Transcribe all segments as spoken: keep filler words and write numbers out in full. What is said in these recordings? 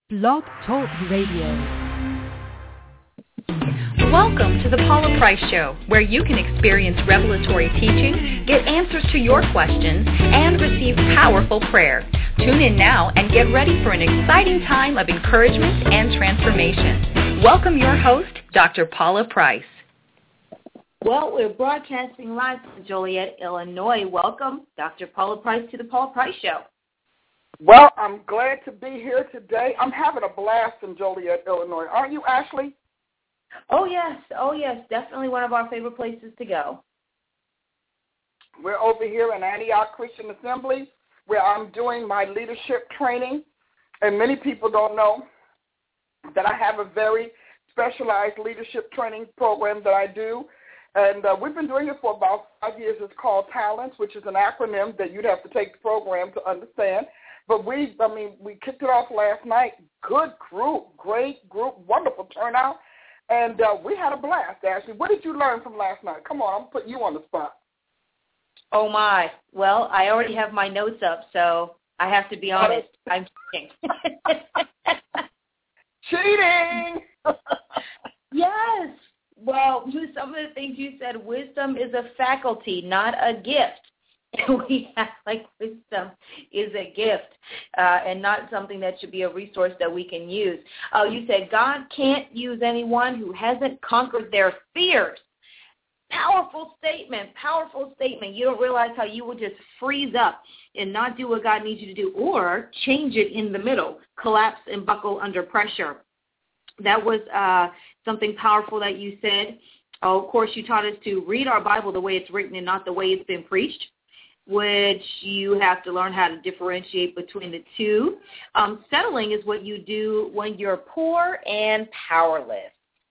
Blog Talk Radio. Welcome to the Paula Price Show, where you can experience revelatory teaching, get answers to your questions, and receive powerful prayer. Tune in now and get ready for an exciting time of encouragement and transformation. Welcome your host, Doctor Paula Price. Well, we're broadcasting live from Joliet, Illinois. Welcome, Doctor Paula Price, to the Paula Price Show. Well, I'm glad to be here today. I'm having a blast in Joliet, Illinois. Aren't you, Ashley? Oh, yes. Oh, yes. Definitely one of our favorite places to go. We're over here in Antioch Christian Assembly, where I'm doing my leadership training. And many people don't know that I have a very specialized leadership training program that I do. And uh, we've been doing it for about five years. It's called TALENTS, which is an acronym that you'd have to take the program to understand. But we, I mean, we kicked it off last night. Good group, great group, wonderful turnout. And uh, we had a blast, Ashley. What did you learn from last night? Come on, I'm putting you on the spot. Oh, my. Well, I already have my notes up, so I have to be honest. I'm cheating. Cheating! Yes. Well, some of the things you said, wisdom is a faculty, not a gift. And we act like wisdom is a gift uh, and not something that should be a resource that we can use. Uh, you said God can't use anyone who hasn't conquered their fears. Powerful statement, powerful statement. You don't realize how you will just freeze up and not do what God needs you to do, or change it in the middle, collapse and buckle under pressure. That was uh, something powerful that you said. Oh, of course, you taught us to read our Bible the way it's written and not the way it's been preached, which you have to learn how to differentiate between the two. Um, settling is what you do when you're poor and powerless.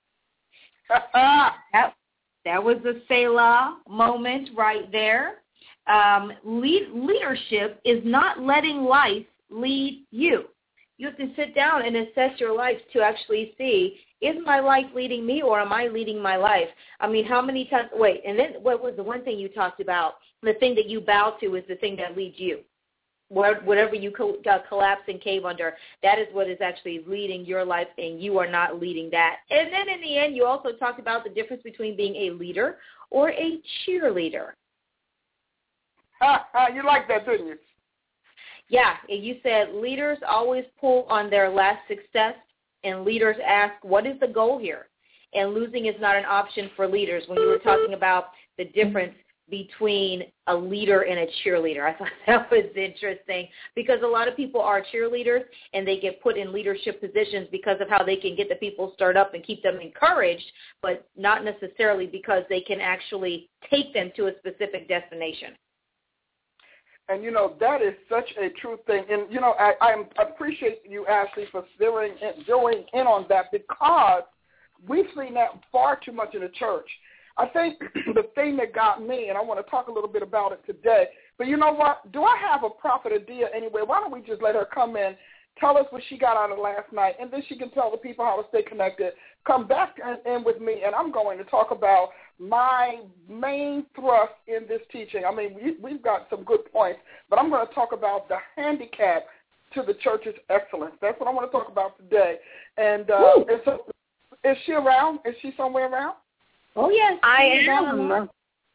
that, that was a Selah moment right there. Um, lead, leadership is not letting life lead you. You have to sit down and assess your life to actually see, is my life leading me or am I leading my life? I mean, how many times, wait, and then what was the one thing you talked about? The thing that you bow to is the thing that leads you. Whatever you co- collapse and cave under, that is what is actually leading your life, and you are not leading that. And then in the end, you also talked about the difference between being a leader or a cheerleader. Ha, ha, you liked that, didn't you? Yeah, you said leaders always pull on their last success, and leaders ask, what is the goal here? And losing is not an option for leaders. When you were talking about the difference between a leader and a cheerleader, I thought that was interesting, because a lot of people are cheerleaders and they get put in leadership positions because of how they can get the people stirred up and keep them encouraged, but not necessarily because they can actually take them to a specific destination. And, you know, that is such a true thing. And, you know, I, I appreciate you, Ashley, for zeroing in, zeroing in on that, because we've seen that far too much in the church. I think the thing that got me, and I want to talk a little bit about it today, but you know what? Do I have a prophet Adia anyway? Why don't we just let her come in, tell us what she got out of last night, and then she can tell the people how to stay connected. Come back in with me, and I'm going to talk about my main thrust in this teaching. I mean, we, we've got some good points, but I'm going to talk about the handicap to the church's excellence. That's what I want to talk about today. And, uh, and so, is she around? Is she somewhere around? Oh, yes. I am.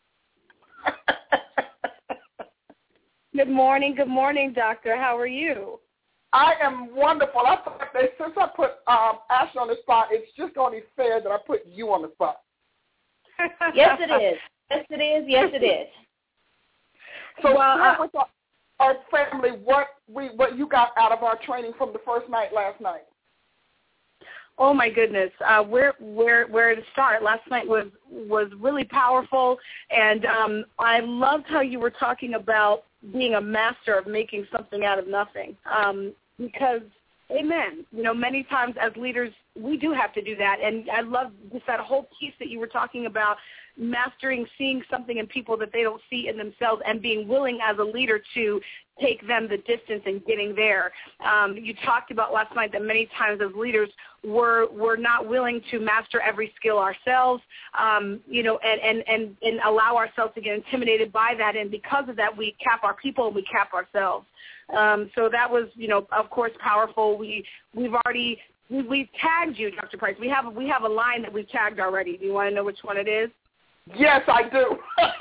Good morning. Good morning, Doctor. How are you? I am wonderful. I thought that since I put um, Ashley on the spot, it's just only fair that I put you on the spot. Yes, it is. Yes, it is. Yes, it is. So well, share uh, with our, our family what we what you got out of our training from the first night last night. Oh my goodness, uh, where where where to start? Last night was was really powerful, and um, I loved how you were talking about being a master of making something out of nothing. Um, because, amen, you know, many times as leaders we do have to do that, and I love just that whole piece that you were talking about, mastering seeing something in people that they don't see in themselves and being willing as a leader to take them the distance and getting there. Um, you talked about last night that many times as leaders we're, we're not willing to master every skill ourselves, um, you know, and, and, and, and allow ourselves to get intimidated by that. And because of that, we cap our people and we cap ourselves. Um, so that was, you know, of course, powerful. We, we've already we, we've tagged you, Doctor Price. We have we have a line that we've tagged already. Do you want to know which one it is? Yes, I do.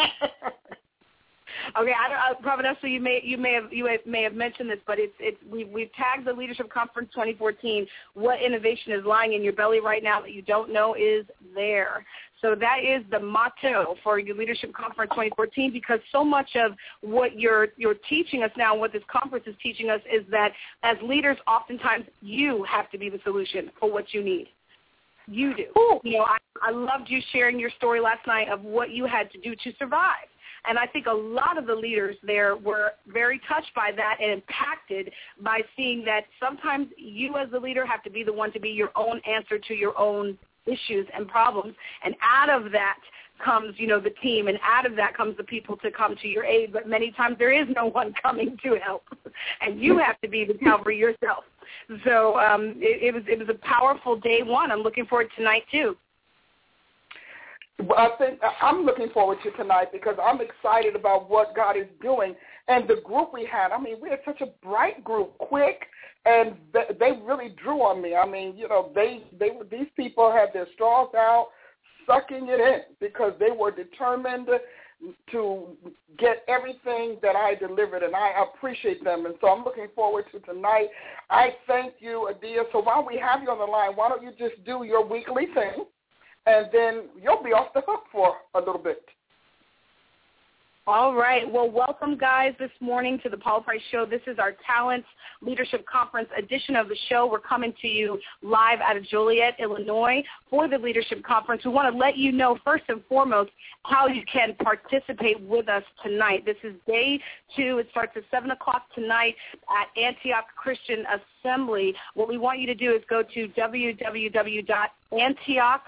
Okay, I don't, uh, Providence, you may you may have you may have mentioned this, but it's it's we we've tagged the Leadership Conference twenty fourteen. What innovation is lying in your belly right now that you don't know is there? So that is the motto for your Leadership Conference twenty fourteen, because so much of what you're you're teaching us now, and what this conference is teaching us, is that as leaders, oftentimes you have to be the solution for what you need. You do. Ooh. You know, I, I loved you sharing your story last night of what you had to do to survive. And I think a lot of the leaders there were very touched by that and impacted by seeing that sometimes you as the leader have to be the one to be your own answer to your own issues and problems. And out of that comes, you know, the team, and out of that comes the people to come to your aid. But many times there is no one coming to help, and you have to be the Calvary yourself. So um, it, it was it was a powerful day one. I'm looking forward to tonight too. I think I'm looking forward to tonight because I'm excited about what God is doing. And the group we had, I mean, we had such a bright group, quick, and they really drew on me. I mean, you know, they, they these people had their straws out, sucking it in because they were determined to get everything that I delivered, and I appreciate them. And so I'm looking forward to tonight. I thank you, Adia. So while we have you on the line, why don't you just do your weekly thing? And then you'll be off the hook for a little bit. All right. Well, welcome, guys, this morning to the Paula Price Show. This is our Talents Leadership Conference edition of the show. We're coming to you live out of Joliet, Illinois, for the Leadership Conference. We want to let you know, first and foremost, how you can participate with us tonight. This is day two. It starts at seven o'clock tonight at Antioch Christian Assembly. What we want you to do is go to w w w dot antioch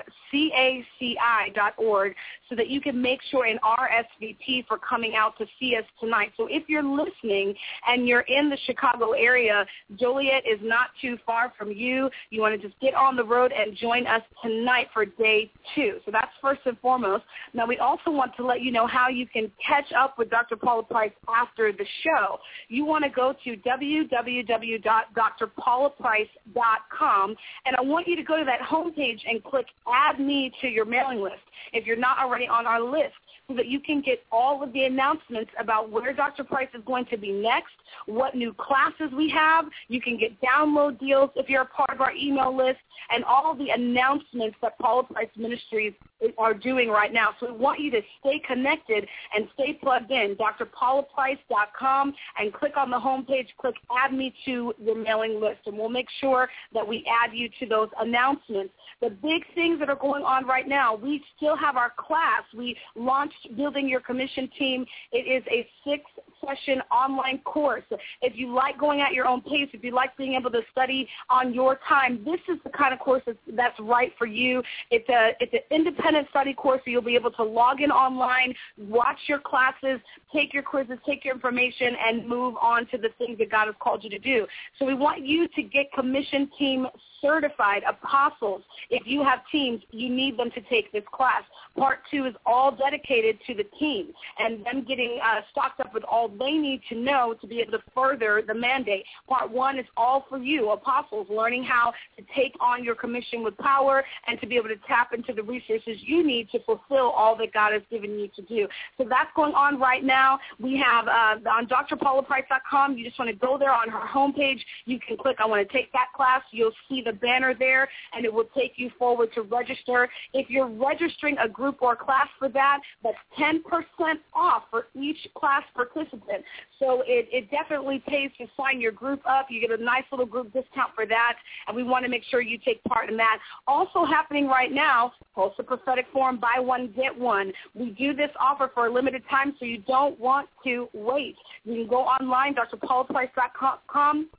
caci dot org so that you can make sure an R S V P for coming out to see us tonight. So if you're listening and you're in the Chicago area, Joliet is not too far from you. You want to just get on the road and join us tonight for day two. So that's first and foremost. Now, we also want to let you know how you can catch up with Doctor Paula Price after the show. You want to go to w w w dot d r paula price dot com, and I want you to go to that homepage and click Add Me to your mailing list if you're not already on our list, so that you can get all of the announcements about where Doctor Price is going to be next, what new classes we have. You can get download deals if you're a part of our email list, and all the announcements that Paula Price Ministries are doing right now. So we want you to stay connected and stay plugged in. d r paula price dot com, and click on the homepage, click Add Me to your mailing list, and we'll make sure that we add you to those announcements. The big things that are going on right now, we still have our class. We launched Building Your Commission Team. It is a six-session online course. If you like going at your own pace, if you like being able to study on your time, this is the kind of course that's, that's right for you. It's a it's an independent study course, so you'll be able to log in online, watch your classes, take your quizzes, take your information, and move on to the things that God has called you to do. So we want you to get Commission Team certified apostles. If you have teams, you need them to take this class. Part two is all dedicated to the team and them getting uh, stocked up with all they need to know to be able to further the mandate. Part one is all for you, apostles, learning how to take on your commission with power and to be able to tap into the resources you need to fulfill all that God has given you to do. So that's going on right now. We have uh, on d r paula price dot com, you just want to go there on her homepage. You can click, I want to take that class. You'll see the banner there, and it will take you forward to register. If you're registering a group or class for that, that's ten percent off for each class participant. So it, it definitely pays to sign your group up. You get a nice little group discount for that, and we want to make sure you take part in that. Also happening right now, Tulsa Prophetic Forum, buy one, get one. We do this offer for a limited time, so you don't want to wait. You can go online, d r paula price dot com.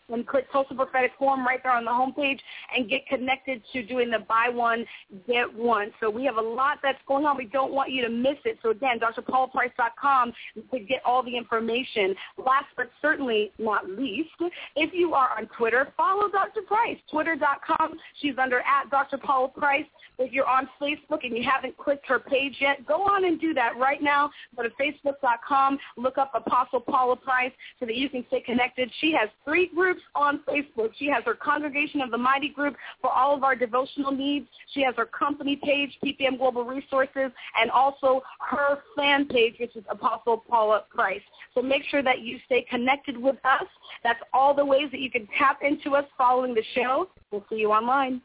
and click Tulsa Prophetic Forum right there on the homepage and get connected to doing the buy one, get one. So we have a lot that's going on. We don't want you to miss it. So, again, D R paula price dot com to get all the information. Last but certainly not least, if you are on Twitter, follow Doctor Price, twitter dot com. She's under at Doctor Paula Price. If you're on Facebook and you haven't clicked her page yet, go on and do that right now. Go to facebook dot com, look up Apostle Paula Price so that you can stay connected. She has three groups on Facebook. She has her Congregation of the Mighty group for all of our devotional needs. She has her company page, P P M Global Resources, and also her fan page, which is Apostle Paula Price. So make sure that you stay connected with us. That's all the ways that you can tap into us following the show. We'll see you online.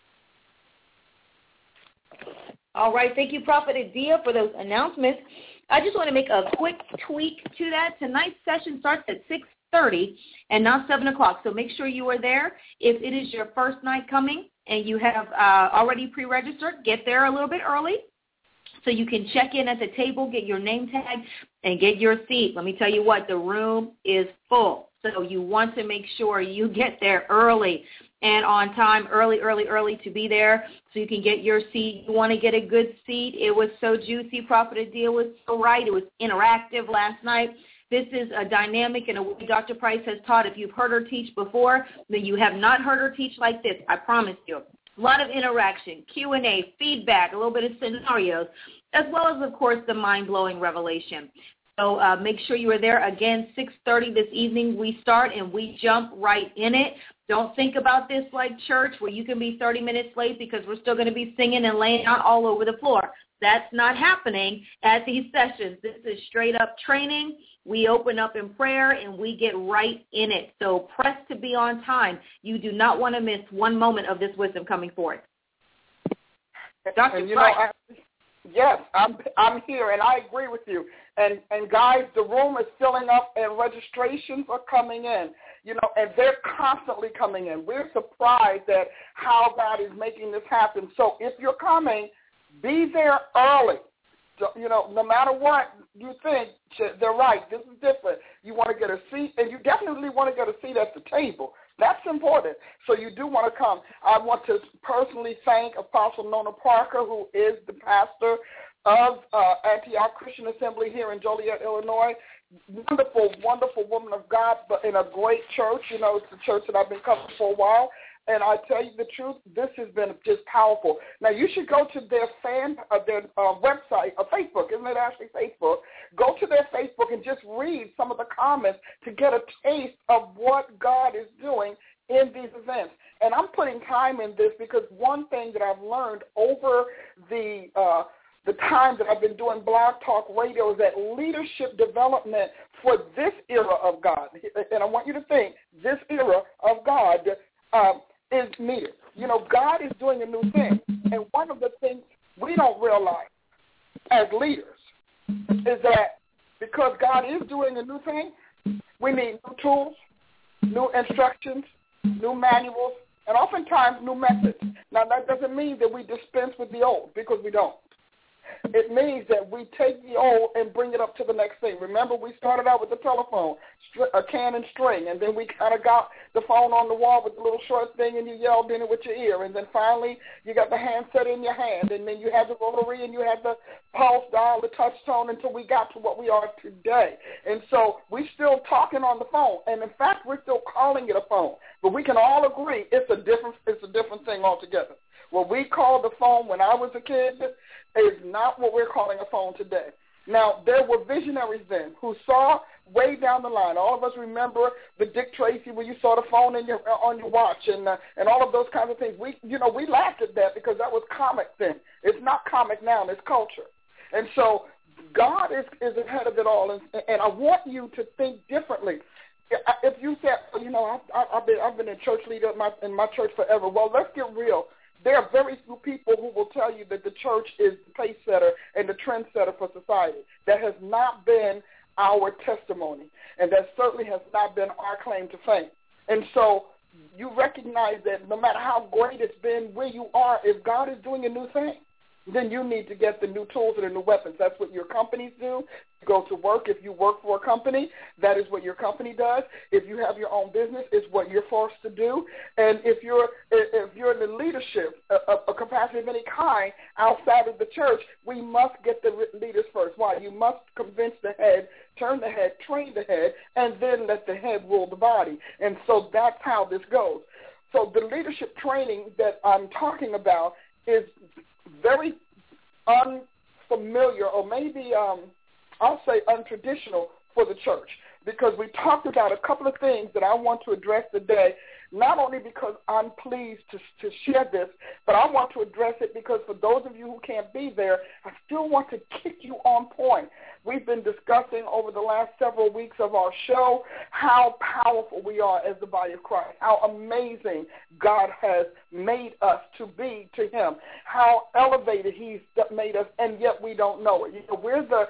All right. Thank you, Prophet Adia, for those announcements. I just want to make a quick tweak to that. Tonight's session starts at six thirty and not seven o'clock, so make sure you are there. If it is your first night coming and you have uh, already pre-registered, get there a little bit early so you can check in at the table, get your name tag, and get your seat. Let me tell you what, the room is full, so you want to make sure you get there early and on time, early, early, early to be there so you can get your seat. You want to get a good seat. It was so juicy. Prophet Adia was so right. It was interactive last night. This is a dynamic and a way Doctor Price has taught. If you've heard her teach before, then you have not heard her teach like this, I promise you. A lot of interaction, Q and A, feedback, a little bit of scenarios, as well as, of course, the mind-blowing revelation. So uh, make sure you are there. Again, six thirty this evening we start, and we jump right in it. Don't think about this like church where you can be thirty minutes late because we're still going to be singing and laying out all over the floor. That's not happening at these sessions. This is straight-up training. We open up in prayer, and we get right in it. So press to be on time. You do not want to miss one moment of this wisdom coming forth. Doctor And, you Price. know, I, yes, I'm I'm here, and I agree with you. And, and guys, the room is filling up, and registrations are coming in. You know, and they're constantly coming in. We're surprised at how God is making this happen. So if you're coming, be there early. So, you know, no matter what you think, they're right. This is different. You want to get a seat, and you definitely want to get a seat at the table. That's important. So you do want to come. I want to personally thank Apostle Nona Parker, who is the pastor of uh, Antioch Christian Assembly here in Joliet, Illinois. Wonderful, wonderful woman of God, but in a great church. You know, it's the church that I've been covering for a while. And I tell you the truth, this has been just powerful. Now, you should go to their fan, uh, their uh, website, or Facebook, isn't it actually Facebook? Go to their Facebook and just read some of the comments to get a taste of what God is doing in these events. And I'm putting time in this because one thing that I've learned over the uh, the time that I've been doing Blog Talk Radio is that leadership development for this era of God, and I want you to think, this era of God um, is needed. You know, God is doing a new thing, and one of the things we don't realize as leaders is that because God is doing a new thing, we need new tools, new instructions, new manuals, and oftentimes new methods. Now, that doesn't mean that we dispense with the old, because we don't. It means that we take the old and bring it up to the next thing. Remember, we started out with the telephone, a can and string, and then we kind of got the phone on the wall with the little short thing, and you yelled in it with your ear. And then finally, you got the handset in your hand, and then you had the rotary, and you had the pulse dial, the touch tone, until we got to what we are today. And so we're still talking on the phone, and in fact, we're still calling it a phone. But we can all agree it's a different, it's a different thing altogether. What we called the phone when I was a kid is not what we're calling a phone today. Now, there were visionaries then who saw way down the line. All of us remember the Dick Tracy where you saw the phone in your, on your watch and uh, and all of those kinds of things. We, you know, we laughed at that because that was comic then. It's not comic now. It's culture. And so God is, is ahead of it all, and, and I want you to think differently. If you said, you know, I, I, I've been I've been a church leader in my, in my church forever. Well, let's get real. There are very few people who will tell you that the church is the pace setter and the trend setter for society. That has not been our testimony, and that certainly has not been our claim to fame. And so you recognize that no matter how great it's been where you are, if God is doing a new thing, then you need to get the new tools and the new weapons. That's what your companies do. You go to work. If you work for a company, that is what your company does. If you have your own business, it's what you're forced to do. And if you're if you're in the leadership, a, a capacity of any kind outside of the church, we must get the leaders first. Why? You must convince the head, turn the head, train the head, and then let the head rule the body. And so that's how this goes. So the leadership training that I'm talking about is very unfamiliar, or maybe um, I'll say untraditional for the church, because we talked about a couple of things that I want to address today, not only because I'm pleased to, to share this, but I want to address it because for those of you who can't be there, I still want to kick you on point. We've been discussing over the last several weeks of our show how powerful we are as the body of Christ, how amazing God has made us to be to him, how elevated he's made us, and yet we don't know it. You know, we're the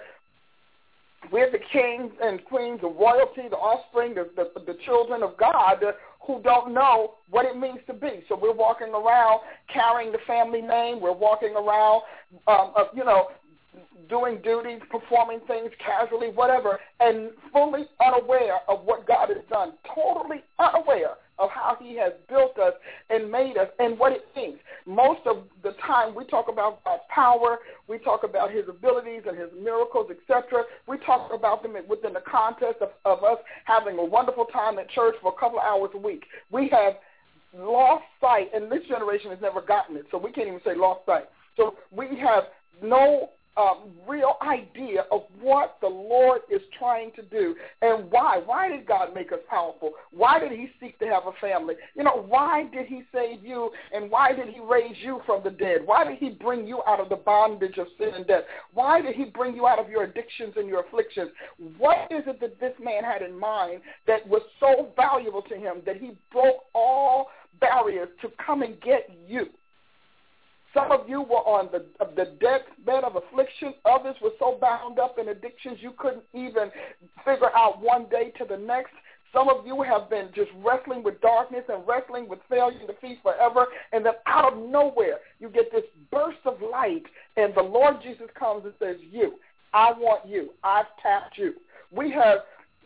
We're the kings and queens of royalty, the offspring, the, the, the children of God who don't know what it means to be. So we're walking around carrying the family name. We're walking around, um, uh, you know, doing duties, performing things casually, whatever, and fully unaware of what God has done, totally unaware of how he has built us and made us and what it means. Most of the time we talk about God's power, we talk about his abilities and his miracles, et cetera. We talk about them within the context of, of us having a wonderful time at church for a couple of hours a week. We have lost sight, and this generation has never gotten it, so we can't even say lost sight. So we have no Um, real idea of what the Lord is trying to do and why. Why did God make us powerful? Why did he seek to have a family? You know, why did he save you and why did he raise you from the dead? Why did he bring you out of the bondage of sin and death? Why did he bring you out of your addictions and your afflictions? What is it that this man had in mind that was so valuable to him that he broke all barriers to come and get you? Some of you were on the, the deathbed of affliction. Others were so bound up in addictions you couldn't even figure out one day to the next. Some of you have been just wrestling with darkness and wrestling with failure and defeat forever, and then out of nowhere you get this burst of light, and the Lord Jesus comes and says, you, I want you. I've tapped you. We have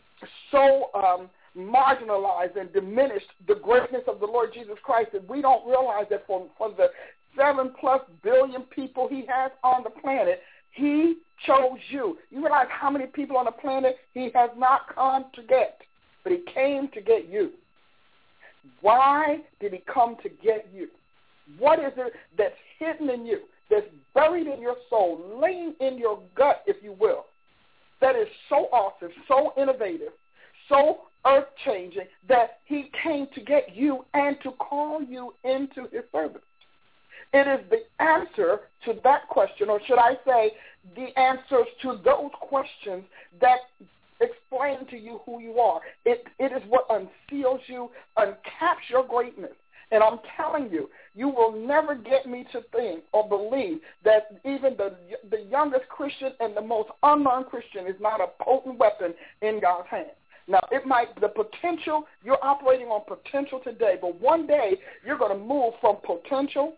so um, marginalized and diminished the greatness of the Lord Jesus Christ that we don't realize that for, for the seven plus billion people he has on the planet, he chose you. You realize how many people on the planet he has not come to get, but he came to get you. Why did he come to get you? What is it that's hidden in you, that's buried in your soul, laying in your gut, if you will, that is so awesome, so innovative, so earth-changing, that he came to get you and to call you into his service? It is the answer to that question, or should I say the answers to those questions that explain to you who you are. It, it is what unseals you, uncaps your greatness. And I'm telling you, you will never get me to think or believe that even the, the youngest Christian and the most unlearned Christian is not a potent weapon in God's hands. Now, it might, the potential, you're operating on potential today, but one day you're going to move from potential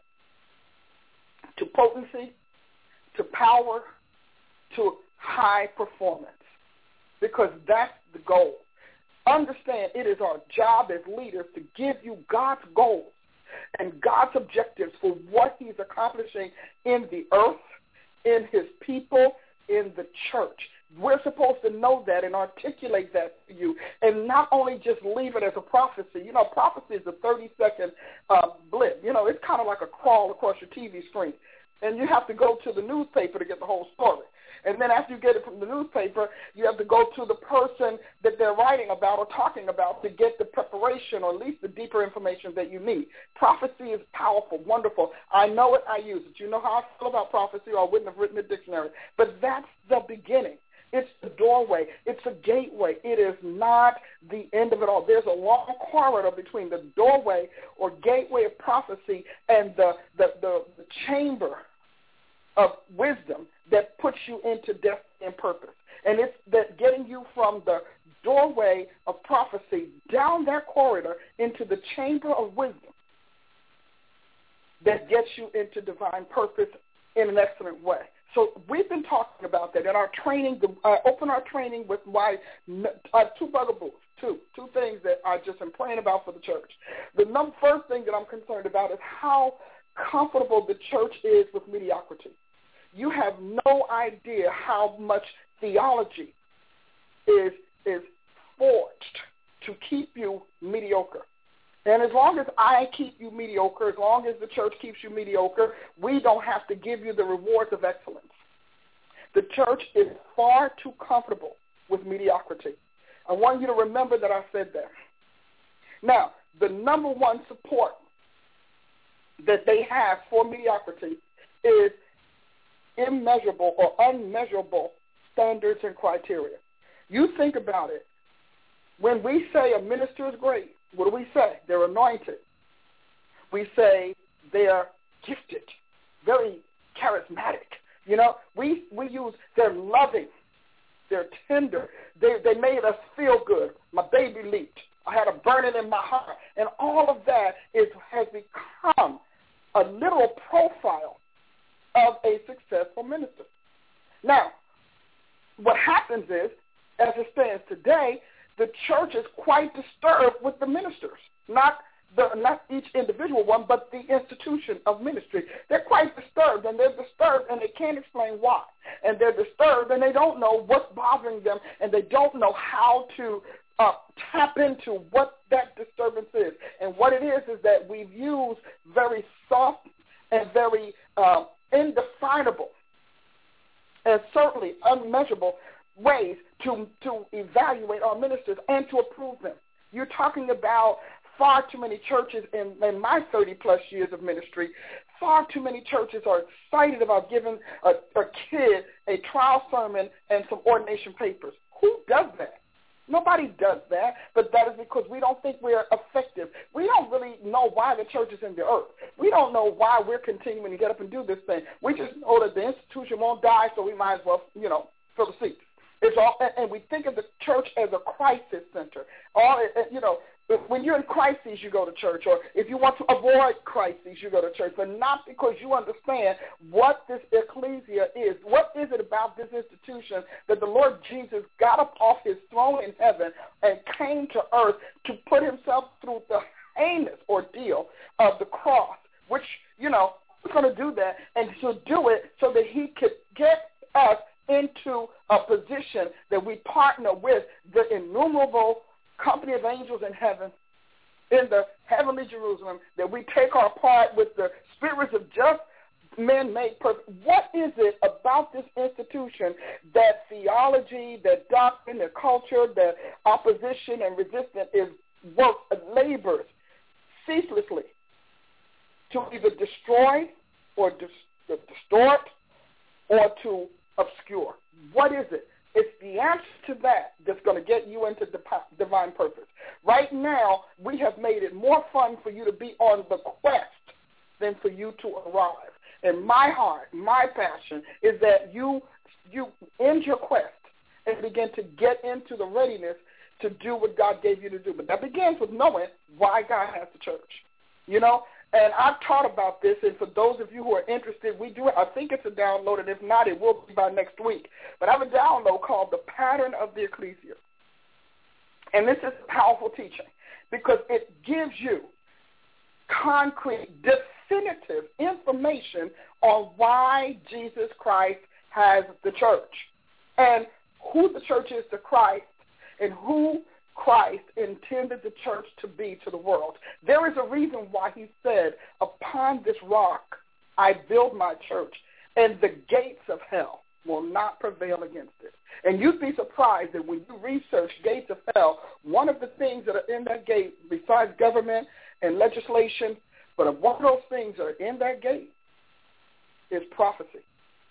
to potency, to power, to high performance, because that's the goal. Understand, it is our job as leaders to give you God's goals and God's objectives for what he's accomplishing in the earth, in his people, in the church. We're supposed to know that and articulate that to you, and not only just leave it as a prophecy. You know, prophecy is a thirty-second uh, blip. You know, it's kind of like a crawl across your T V screen, and you have to go to the newspaper to get the whole story. And then after you get it from the newspaper, you have to go to the person that they're writing about or talking about to get the preparation or at least the deeper information that you need. Prophecy is powerful, wonderful. I know it, I use it. You know how I feel about prophecy, or I wouldn't have written a dictionary. But that's the beginning. It's the doorway. It's a gateway. It is not the end of it all. There's a long corridor between the doorway or gateway of prophecy and the, the, the, the chamber of wisdom that puts you into destiny and purpose. And it's that getting you from the doorway of prophecy down that corridor into the chamber of wisdom that gets you into divine purpose in an excellent way. So we've been talking about that in our training. The, I open our training with my uh, two bugaboos, two, two things that I just am praying about for the church. The number, first thing that I'm concerned about is how comfortable the church is with mediocrity. You have no idea how much theology is is forged to keep you mediocre. And as long as I keep you mediocre, as long as the church keeps you mediocre, we don't have to give you the rewards of excellence. The church is far too comfortable with mediocrity. I want you to remember that I said that. Now, the number one support that they have for mediocrity is immeasurable or unmeasurable standards and criteria. You think about it. When we say a minister is great, what do we say? They're anointed. We say they're gifted, very charismatic. You know, we, we use they're loving, they're tender. They, they made us feel good. My baby leaped. I had a burning in my heart. And all of that is has become a literal profile of a successful minister. Now, what happens is, as it stands today, the church is quite disturbed with the ministers, not the not each individual one, but the institution of ministry. They're quite disturbed, and they're disturbed, and they can't explain why. And they're disturbed, and they don't know what's bothering them, and they don't know how to uh, tap into what that disturbance is. And what it is is that we've used very soft and very uh, indefinable and certainly unmeasurable ways to, to evaluate our ministers and to approve them. You're talking about far too many churches in, in my thirty-plus years of ministry, far too many churches are excited about giving a, a kid a trial sermon and some ordination papers. Who does that? Nobody does that, but that is because we don't think we're effective. We don't really know why the church is in the earth. We don't know why we're continuing to get up and do this thing. We just know that the institution won't die, so we might as well, you know, fill the seats. It's all, and we think of the church as a crisis center. All, you know, when you're in crises, you go to church, or if you want to avoid crises, you go to church, but not because you understand what this ecclesia is. What is it about this institution that the Lord Jesus got up off his throne in heaven and came to earth to put himself through the heinous ordeal of the cross, which, you know, he's going to do that, and to do it so that he could get us into a position that we partner with the innumerable company of angels in heaven, in the heavenly Jerusalem, that we take our part with the spirits of just men made perfect. What is it about this institution that theology, that doctrine, that culture, that opposition and resistance is work, labors ceaselessly to either destroy or dis- distort or to obscure? What is it? It's the answer to that that's going to get you into divine purpose. Right now, we have made it more fun for you to be on the quest than for you to arrive. And my heart, my passion is that you you end your quest and begin to get into the readiness to do what God gave you to do. But that begins with knowing why God has the church. You know? And I've taught about this, and for those of you who are interested, we do. I think it's a download, and if not, it will be by next week. But I have a download called The Pattern of the Ecclesia. And this is powerful teaching because it gives you concrete, definitive information on why Jesus Christ has the church and who the church is to Christ and who Christ intended the church to be to the world. There is a reason why he said, upon this rock I build my church, and the gates of hell will not prevail against it. And you'd be surprised that when you research gates of hell, one of the things that are in that gate, besides government and legislation, but one of those things that are in that gate is prophecy.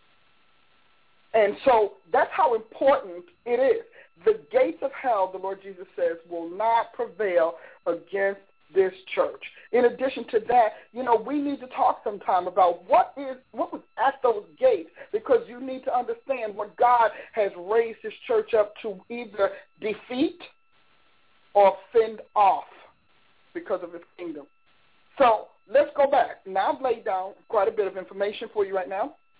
And so that's how important it is. The gates of hell, the Lord Jesus says, will not prevail against this church. In addition to that, you know, we need to talk sometime about what is what was at those gates, because you need to understand what God has raised his church up to either defeat or fend off because of his kingdom. So let's go back. Now I've laid down quite a bit of information for you right now.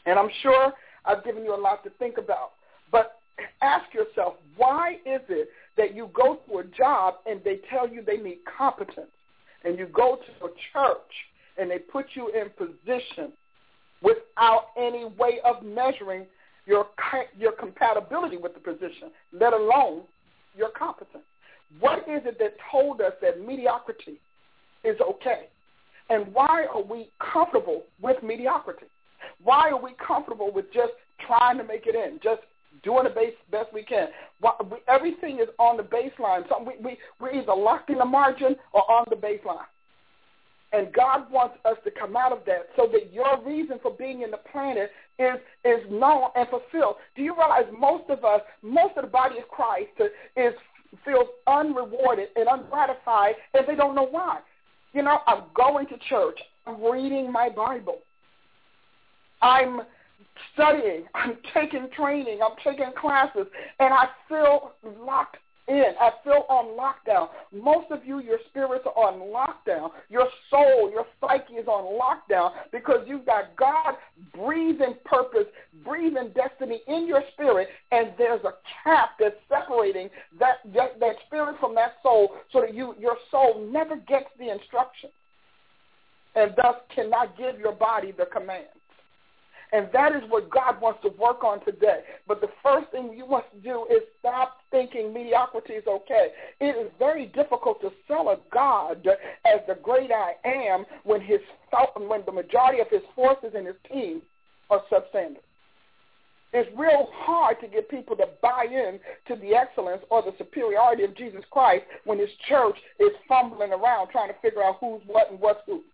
And I'm sure I've given you a lot to think about. But ask yourself, why is it that you go to a job and they tell you they need competence, and you go to a church and they put you in position without any way of measuring your your compatibility with the position, let alone your competence? What is it that told us that mediocrity is okay? And why are we comfortable with mediocrity? Why are we comfortable with just trying to make it in, just doing the best, best we can? Why, we, everything is on the baseline. So we, we, we're either locked in the margin or on the baseline. And God wants us to come out of that so that your reason for being in the planet is, is known and fulfilled. Do you realize most of us, most of the body of Christ is feels unrewarded and ungratified, and they don't know why? You know, I'm going to church. I'm reading my Bible. I'm studying. I'm taking training. I'm taking classes, and I feel locked in. I feel on lockdown. Most of you, your spirits are on lockdown. Your soul, your psyche is on lockdown because you've got God breathing purpose, breathing destiny in your spirit, and there's a cap that's separating that, that, that spirit from that soul so that you your soul never gets the instruction and thus cannot give your body the command. And that is what God wants to work on today. But the first thing you want to do is stop thinking mediocrity is okay. It is very difficult to sell a God as the great I am when his when the majority of his forces and his team are substandard. It's real hard to get people to buy in to the excellence or the superiority of Jesus Christ when his church is fumbling around trying to figure out who's what and what's who.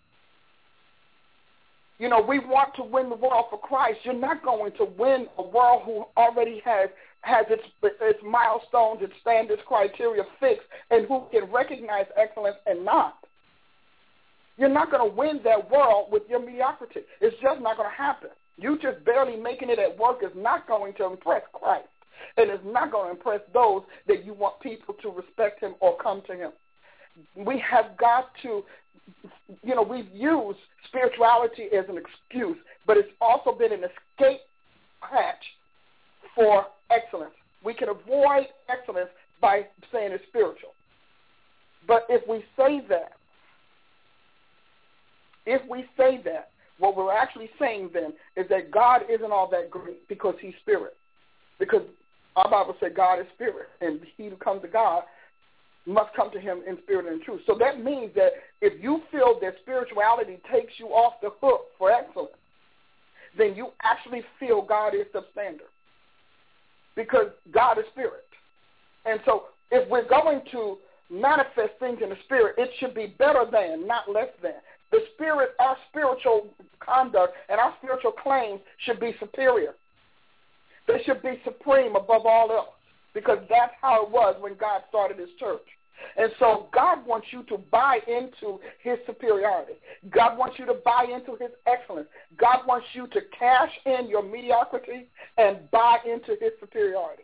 You know, we want to win the world for Christ. You're not going to win a world who already has has its its milestones, its standards, criteria fixed, and who can recognize excellence and not. You're not going to win that world with your mediocrity. It's just not going to happen. You just barely making it at work is not going to impress Christ, and it's not going to impress those that you want people to respect him or come to him. We have got to, you know, we've used spirituality as an excuse, but it's also been an escape hatch for excellence. We can avoid excellence by saying it's spiritual. But if we say that, if we say that, what we're actually saying then is that God isn't all that great because he's spirit. Because our Bible said God is spirit, and he who comes to God must come to him in spirit and in truth. So that means that if you feel that spirituality takes you off the hook for excellence, then you actually feel God is substandard because God is spirit. And so if we're going to manifest things in the spirit, it should be better than, not less than. The spirit, our spiritual conduct and our spiritual claims should be superior. They should be supreme above all else, because that's how it was when God started his church. And so God wants you to buy into his superiority. God wants you to buy into his excellence. God wants you to cash in your mediocrity and buy into his superiority.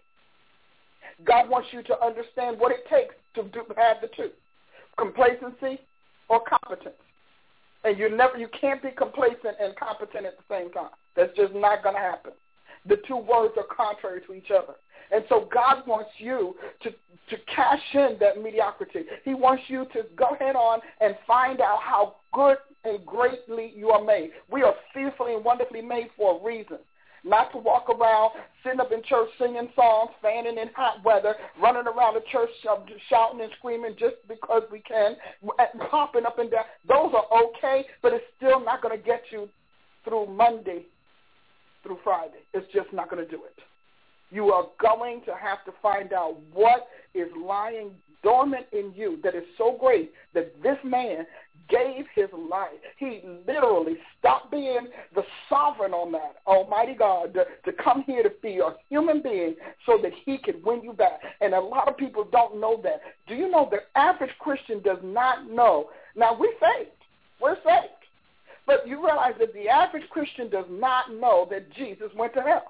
God wants you to understand what it takes to do, have the two, complacency or competence. And you never, you can't be complacent and competent at the same time. That's just not going to happen. The two words are contrary to each other. And so God wants you to, to cash in that mediocrity. He wants you to go ahead on and find out how good and greatly you are made. We are fearfully and wonderfully made for a reason. Not to walk around, sitting up in church singing songs, fanning in hot weather, running around the church shouting and screaming just because we can, hopping up and down. Those are okay, but it's still not going to get you through Monday through Friday. It's just not going to do it. You are going to have to find out what is lying dormant in you that is so great that this man gave his life. He literally stopped being the sovereign on that, Almighty God, to, to come here to be a human being so that he could win you back. And a lot of people don't know that. Do you know the average Christian does not know? Now, we're saved. We're saved. But you realize that the average Christian does not know that Jesus went to hell.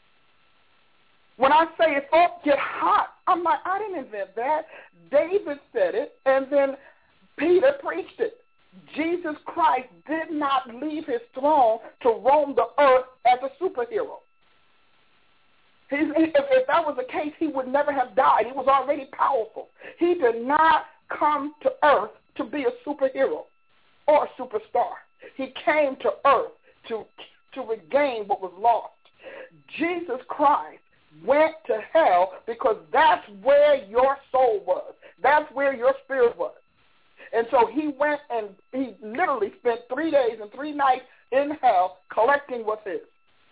When I say it up, get hot, I'm like, I didn't invent that. David said it, and then Peter preached it. Jesus Jesus Christ did not leave his throne to roam the earth as a superhero. He's, if, if that was the case, he would never have died. He was already powerful. He did not come to earth to be a superhero or a superstar. He came to earth to, to regain what was lost. Jesus Christ went to hell because that's where your soul was. That's where your spirit was. And so he went and he literally spent three days and three nights in hell collecting what's his.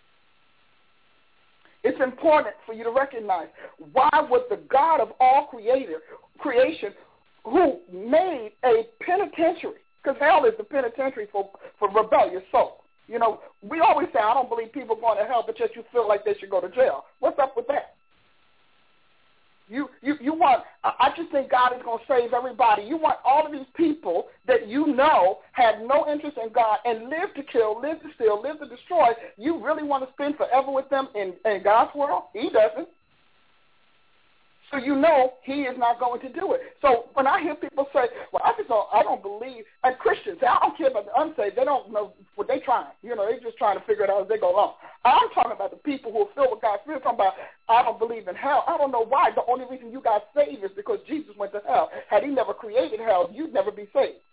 It's important for you to recognize, why would the God of all creator, creation, who made a penitentiary, because hell is the penitentiary for, for rebellious souls. You know, we always say, I don't believe people going to hell, but yet you feel like they should go to jail. What's up with that? You, you, you want, I just think God is going to save everybody. You want all of these people that you know had no interest in God and live to kill, live to steal, live to destroy. You really want to spend forever with them in, in God's world? He doesn't. So you know he is not going to do it. So when I hear people say, well, I just don't, I don't believe, and Christians, I don't care about the unsaved. They don't know what they're trying. You know, they're just trying to figure it out as they go along. I'm talking about the people who are filled with God's Spirit, talking about, I don't believe in hell. I don't know why. The only reason you got saved is because Jesus went to hell. Had he never created hell, you'd never be saved.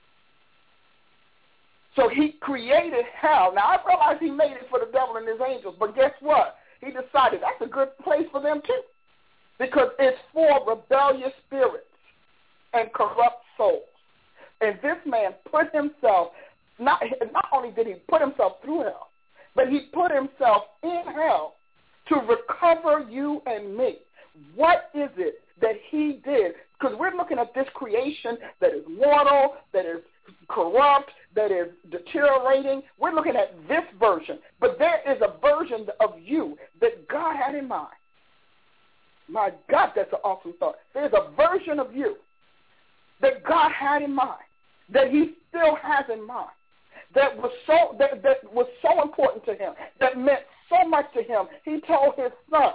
So he created hell. Now, I realize he made it for the devil and his angels, but guess what? He decided that's a good place for them too. Because it's for rebellious spirits and corrupt souls. And this man put himself, not, not only did he put himself through hell, but he put himself in hell to recover you and me. What is it that he did? Because we're looking at this creation that is mortal, that is corrupt, that is deteriorating. We're looking at this version. But there is a version of you that God had in mind. My God, that's an awesome thought. There's a version of you that God had in mind, that he still has in mind, that was so that, that was so important to him, that meant so much to him. He told his son,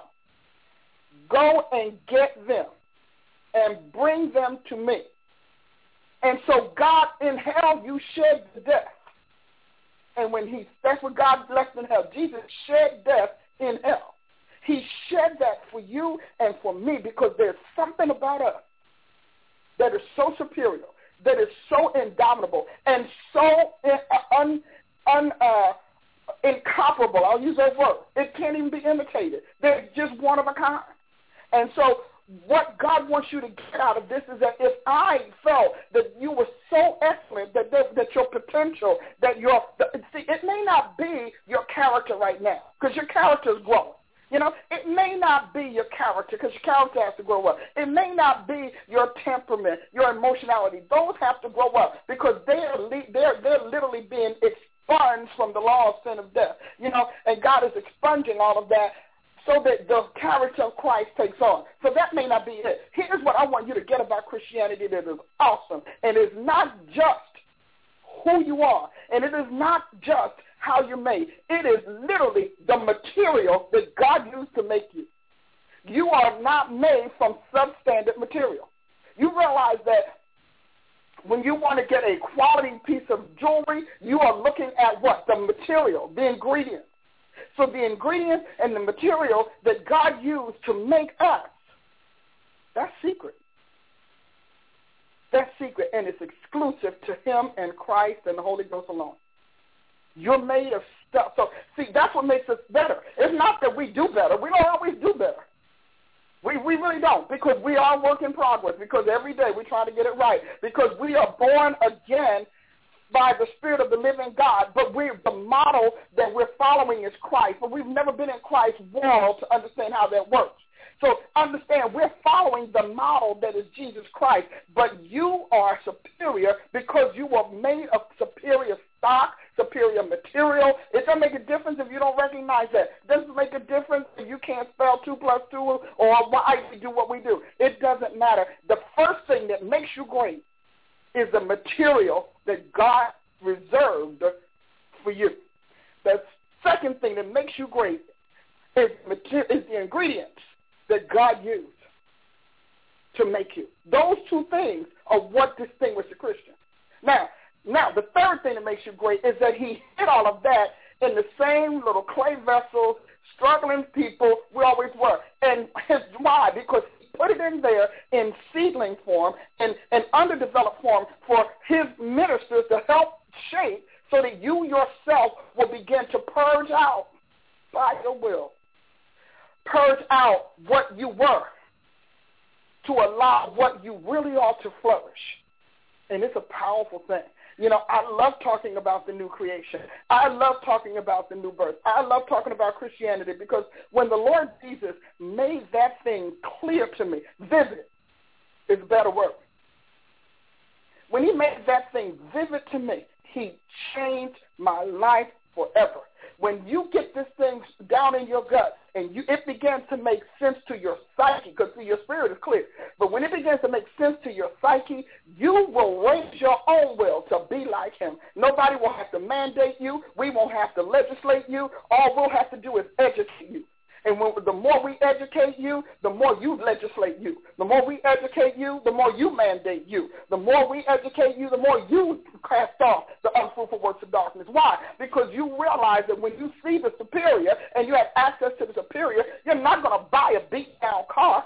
go and get them and bring them to me. And so God, in hell, you shed the death. And when he, that's what God left in hell. Jesus shed death in hell. He shed that for you and for me because there's something about us that is so superior, that is so indomitable, and so un, un, uh, incomparable. I'll use that word. It can't even be imitated. They're just one of a kind. And so what God wants you to get out of this is that if I felt that you were so excellent, that that, that your potential, that your, the, see, it may not be your character right now because your character is growing. You know, it may not be your character because your character has to grow up. It may not be your temperament, your emotionality. Those have to grow up because they're they're they're literally being expunged from the law of sin of death. You know, and God is expunging all of that so that the character of Christ takes on. So that may not be it. Here's what I want you to get about Christianity that is awesome, and it's not just who you are, and it is not just how you're made. It is literally the material that God used to make you. You are not made from substandard material. You realize that when you want to get a quality piece of jewelry, you are looking at what? The material, the ingredients. So the ingredients and the material that God used to make us, that's secret. That's secret, and it's exclusive to him and Christ and the Holy Ghost alone. You're made of stuff. So, see, that's what makes us better. It's not that we do better. We don't always do better. We we really don't because we are work in progress, because every day we try to get it right, because we are born again by the Spirit of the living God, but we the model that we're following is Christ, but we've never been in Christ's world to understand how that works. So understand, we're following the model that is Jesus Christ, but you are superior because you were made of superior stock, superior material. It doesn't make a difference if you don't recognize that. It doesn't make a difference if you can't spell two plus two or why we do what we do. It doesn't matter. The first thing that makes you great is the material that God reserved for you. The second thing that makes you great is, mater- is the ingredients that God used to make you. Those two things are what distinguish a Christian. Now, Now, the third thing that makes you great is that he hid all of that in the same little clay vessels, struggling people we always were. And his, why? Because he put it in there in seedling form and, and underdeveloped form for his ministers to help shape so that you yourself will begin to purge out by your will. Purge out what you were to allow what you really ought to flourish. And it's a powerful thing. You know, I love talking about the new creation. I love talking about the new birth. I love talking about Christianity because when the Lord Jesus made that thing clear to me, vivid is a better word. When he made that thing vivid to me, he changed my life forever. When you get this thing down in your gut and you, it begins to make sense to your psyche, because your spirit is clear, but when it begins to make sense to your psyche, you will raise your own will to be like him. Nobody will have to mandate you. We won't have to legislate you. All we'll have to do is educate you. And when, the more we educate you, the more you legislate you. The more we educate you, the more you mandate you. The more we educate you, the more you cast off the unfruitful works of darkness. Why? Because you realize that when you see the superior and you have access to the superior, you're not going to buy a beat-down car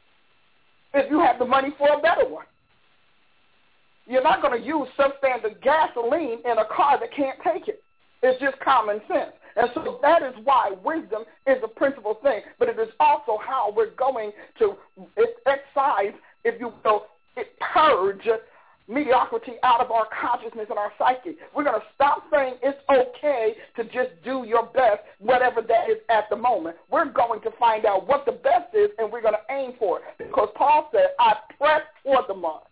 if you have the money for a better one. You're not going to use substandard gasoline in a car that can't take it. It's just common sense. And so that is why wisdom is a principal thing, but it is also how we're going to excise, if you will, purge mediocrity out of our consciousness and our psyche. We're going to stop saying it's okay to just do your best, whatever that is at the moment. We're going to find out what the best is, and we're going to aim for it. Because Paul said, I press toward the mark.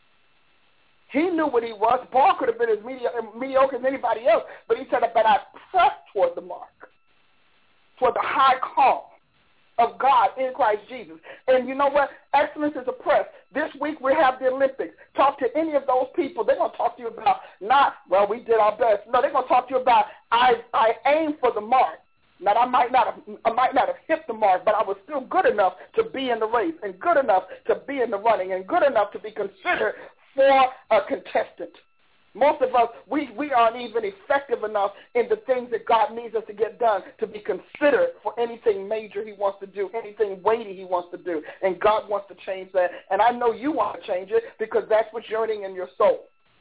He knew what he was. Paul could have been as medi- mediocre as anybody else, but he said, but I press toward the mark, toward the high call of God in Christ Jesus. And you know what? Excellence is a press. This week we have the Olympics. Talk to any of those people. They're going to talk to you about not, well, we did our best. No, they're going to talk to you about I, I aim for the mark. Now, I might not have, I might not have hit the mark, but I was still good enough to be in the race and good enough to be in the running and good enough to be considered for a contestant. Most of us, we, we aren't even effective enough in the things that God needs us to get done to be considered for anything major he wants to do, anything weighty he wants to do. And God wants to change that. And I know you want to change it because that's what's yearning in your soul.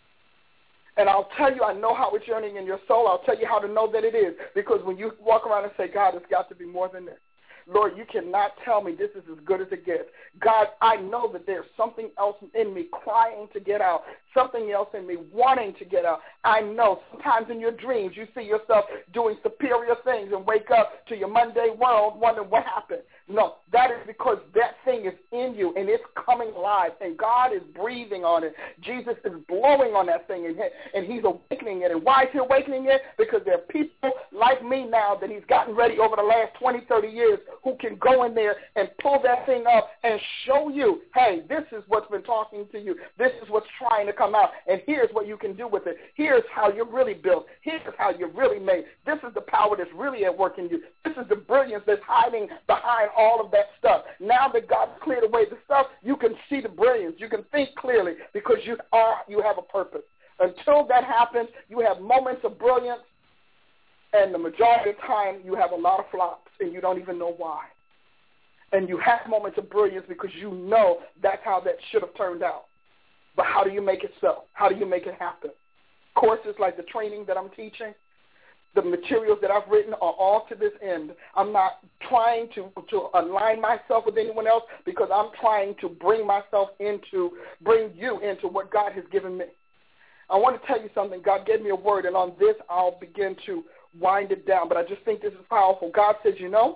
And I'll tell you, I know how it's yearning in your soul. I'll tell you how to know that it is. Because when you walk around and say, God, it's got to be more than this. Lord, you cannot tell me this is as good as it gets. God, I know that there's something else in me crying to get out, something else in me wanting to get out. I know sometimes in your dreams you see yourself doing superior things and wake up to your mundane world wondering what happened. No, that is because that thing is in you and it's coming alive and God is breathing on it. Jesus is blowing on that thing and, and he's awakening it. And why is he awakening it? Because there are people like me now that he's gotten ready over the last twenty, thirty years who can go in there and pull that thing up and show you, hey, this is what's been talking to you. This is what's trying to come out. And here's what you can do with it. Here's how you're really built. Here's how you're really made. This is the power that's really at work in you. This is the brilliance that's hiding behind all of that stuff. Now that God's cleared away the stuff, you can see the brilliance. You can think clearly because you are you have a purpose. Until that happens, you have moments of brilliance, and the majority of the time you have a lot of flops, and you don't even know why. And you have moments of brilliance because you know that's how that should have turned out. But how do you make it so? How do you make it happen? Courses like the training that I'm teaching, the materials that I've written are all to this end. I'm not trying to, to align myself with anyone else because I'm trying to bring myself into, bring you into what God has given me. I want to tell you something. God gave me a word, and on this I'll begin to wind it down. But I just think this is powerful. God says, you know,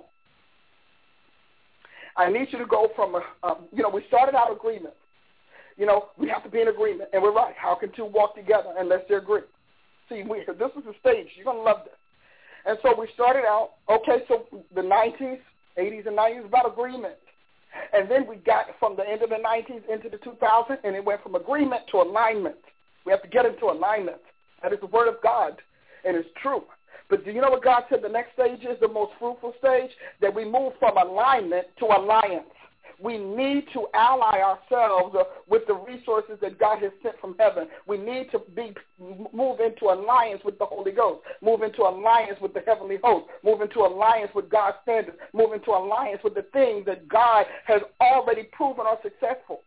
I need you to go from, a, uh, you know, we started out agreement. You know, we have to be in agreement. And we're right. How can two walk together unless they agree? See, we, this is the stage. You're going to love this. And so we started out, okay, so the nineties, eighties, and nineties was about agreement. And then we got from the end of the nineties into the two thousands, and it went from agreement to alignment. We have to get into alignment. That is the word of God, and it's true. But do you know what God said the next stage is, the most fruitful stage? That we move from alignment to alliance. We need to ally ourselves uh, with the resources that God has sent from heaven. We need to be move into alliance with the Holy Ghost, move into alliance with the heavenly host, move into alliance with God's standards, move into alliance with the things that God has already proven are successful.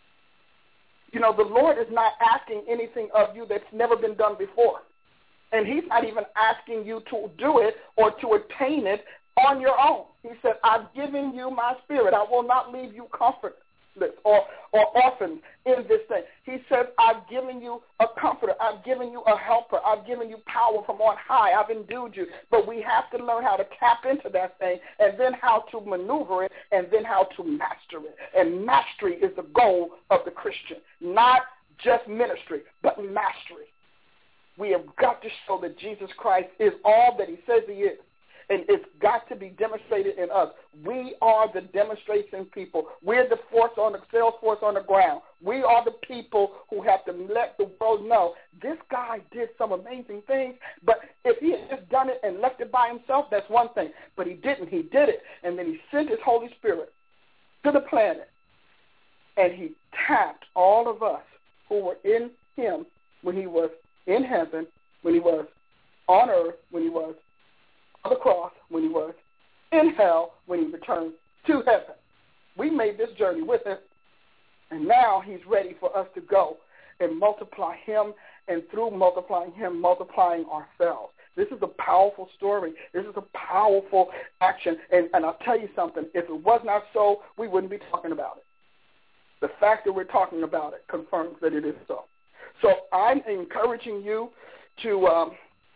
You know, the Lord is not asking anything of you that's never been done before. And he's not even asking you to do it or to attain it on your own. He said, I've given you my spirit. I will not leave you comfortless or, or orphaned in this thing. He says, I've given you a comforter. I've given you a helper. I've given you power from on high. I've endued you. But we have to learn how to tap into that thing and then how to maneuver it and then how to master it. And mastery is the goal of the Christian, not just ministry, but mastery. We have got to show that Jesus Christ is all that he says he is. And it's got to be demonstrated in us. We are the demonstration people. We're the force on the sales force on the ground. We are the people who have to let the world know this guy did some amazing things. But if he had just done it and left it by himself, that's one thing. But he didn't. He did it. And then he sent his Holy Spirit to the planet. And he tapped all of us who were in him when he was in heaven, when he was on earth, when he was on the cross, when he was in hell, when he returned to heaven. We made this journey with him, and now he's ready for us to go and multiply him, and through multiplying him, multiplying ourselves. This is a powerful story. This is a powerful action, and, and I'll tell you something. If it was not so, we wouldn't be talking about it. The fact that we're talking about it confirms that it is so. So I'm encouraging you to um,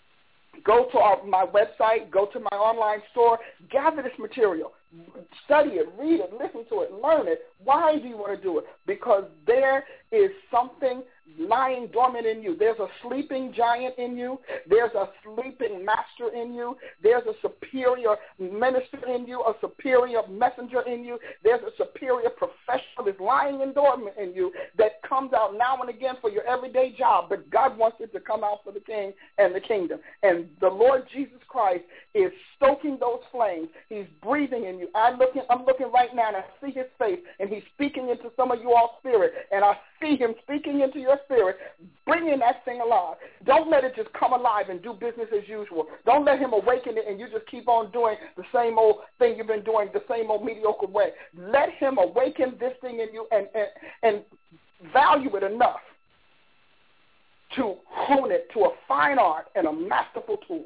go to our, my website, go to my online store, gather this material, study it, read it, listen to it, learn it. Why do you want to do it? Because there is something lying dormant in you. There's a sleeping giant in you. There's a sleeping master in you. There's a superior minister in you, a superior messenger in you. There's a superior professional that's lying in dormant in you that comes out now and again for your everyday job, but God wants it to come out for the king and the kingdom. And the Lord Jesus Christ is stoking those flames. He's breathing in you. I'm looking, I'm looking right now, and I see his face, and he's speaking into some of you all spirit, and I see him speaking into your spirit, bringing that thing alive. Don't let it just come alive and do business as usual. Don't let him awaken it and you just keep on doing the same old thing you've been doing the same old mediocre way. Let him awaken this thing in you and, and, and value it enough to hone it to a fine art and a masterful tool.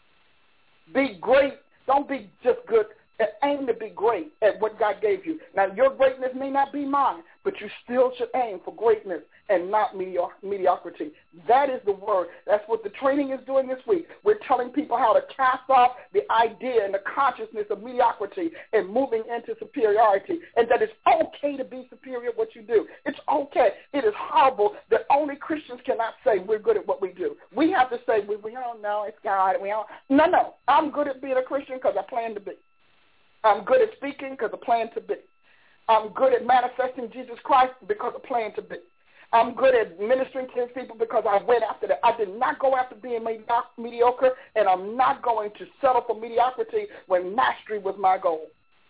Be great. Don't be just good. Aim to be great at what God gave you. Now, your greatness may not be mine, but you still should aim for greatness and not medio- mediocrity. That is the word. That's what the training is doing this week. We're telling people how to cast off the idea and the consciousness of mediocrity and moving into superiority, and that it's okay to be superior at what you do. It's okay. It is horrible that only Christians cannot say we're good at what we do. We have to say, we, we don't know, it's God. We don't. No, no. I'm good at being a Christian because I plan to be. I'm good at speaking because I plan to be. I'm good at manifesting Jesus Christ because I plan to be. I'm good at ministering to his people because I went after that. I did not go after being mediocre, and I'm not going to settle for mediocrity when mastery was my goal.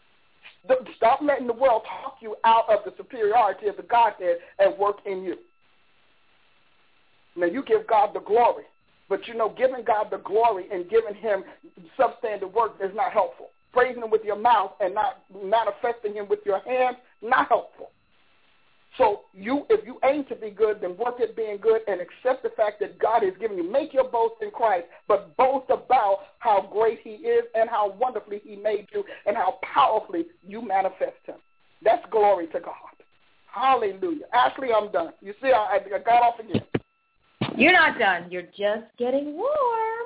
Stop letting the world talk you out of the superiority of the Godhead at work in you. Now, you give God the glory, but you know, giving God the glory and giving him substandard work is not helpful. Praising him with your mouth and not manifesting him with your hands, not helpful. So you, if you aim to be good, then work at being good and accept the fact that God has given you. Make your boast in Christ, but boast about how great he is and how wonderfully he made you and how powerfully you manifest him. That's glory to God. Hallelujah. Ashley, I'm done. You see, I, I got off again. You're not done. You're just getting warm.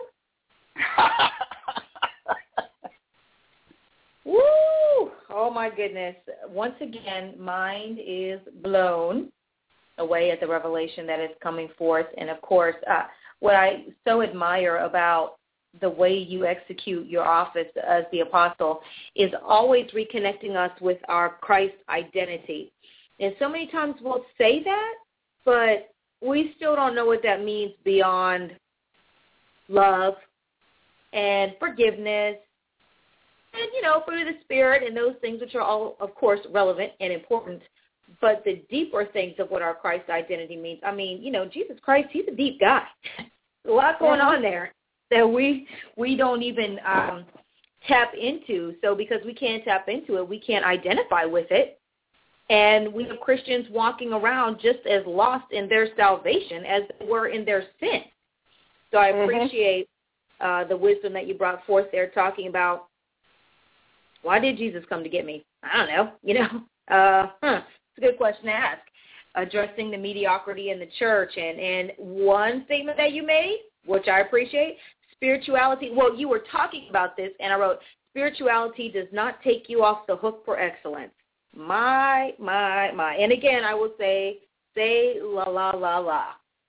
Woo! Oh, my goodness. Once again, mind is blown away at the revelation that is coming forth. And, of course, uh, what I so admire about the way you execute your office as the apostle is always reconnecting us with our Christ identity. And so many times we'll say that, but we still don't know what that means beyond love and forgiveness and, you know, fruit of the Spirit and those things which are all, of course, relevant and important. But the deeper things of what our Christ identity means, I mean, you know, Jesus Christ, he's a deep guy. A lot going on there that we we don't even um, tap into. So because we can't tap into it, we can't identify with it. And we have Christians walking around just as lost in their salvation as they were in their sin. So I appreciate uh, the wisdom that you brought forth there, talking about, why did Jesus come to get me? I don't know. You know, uh, huh, it's a good question to ask. Addressing the mediocrity in the church. And, and one statement that you made, which I appreciate, spirituality. Well, you were talking about this, and I wrote, spirituality does not take you off the hook for excellence. My, my, my. And again, I will say, say la, la, la, la.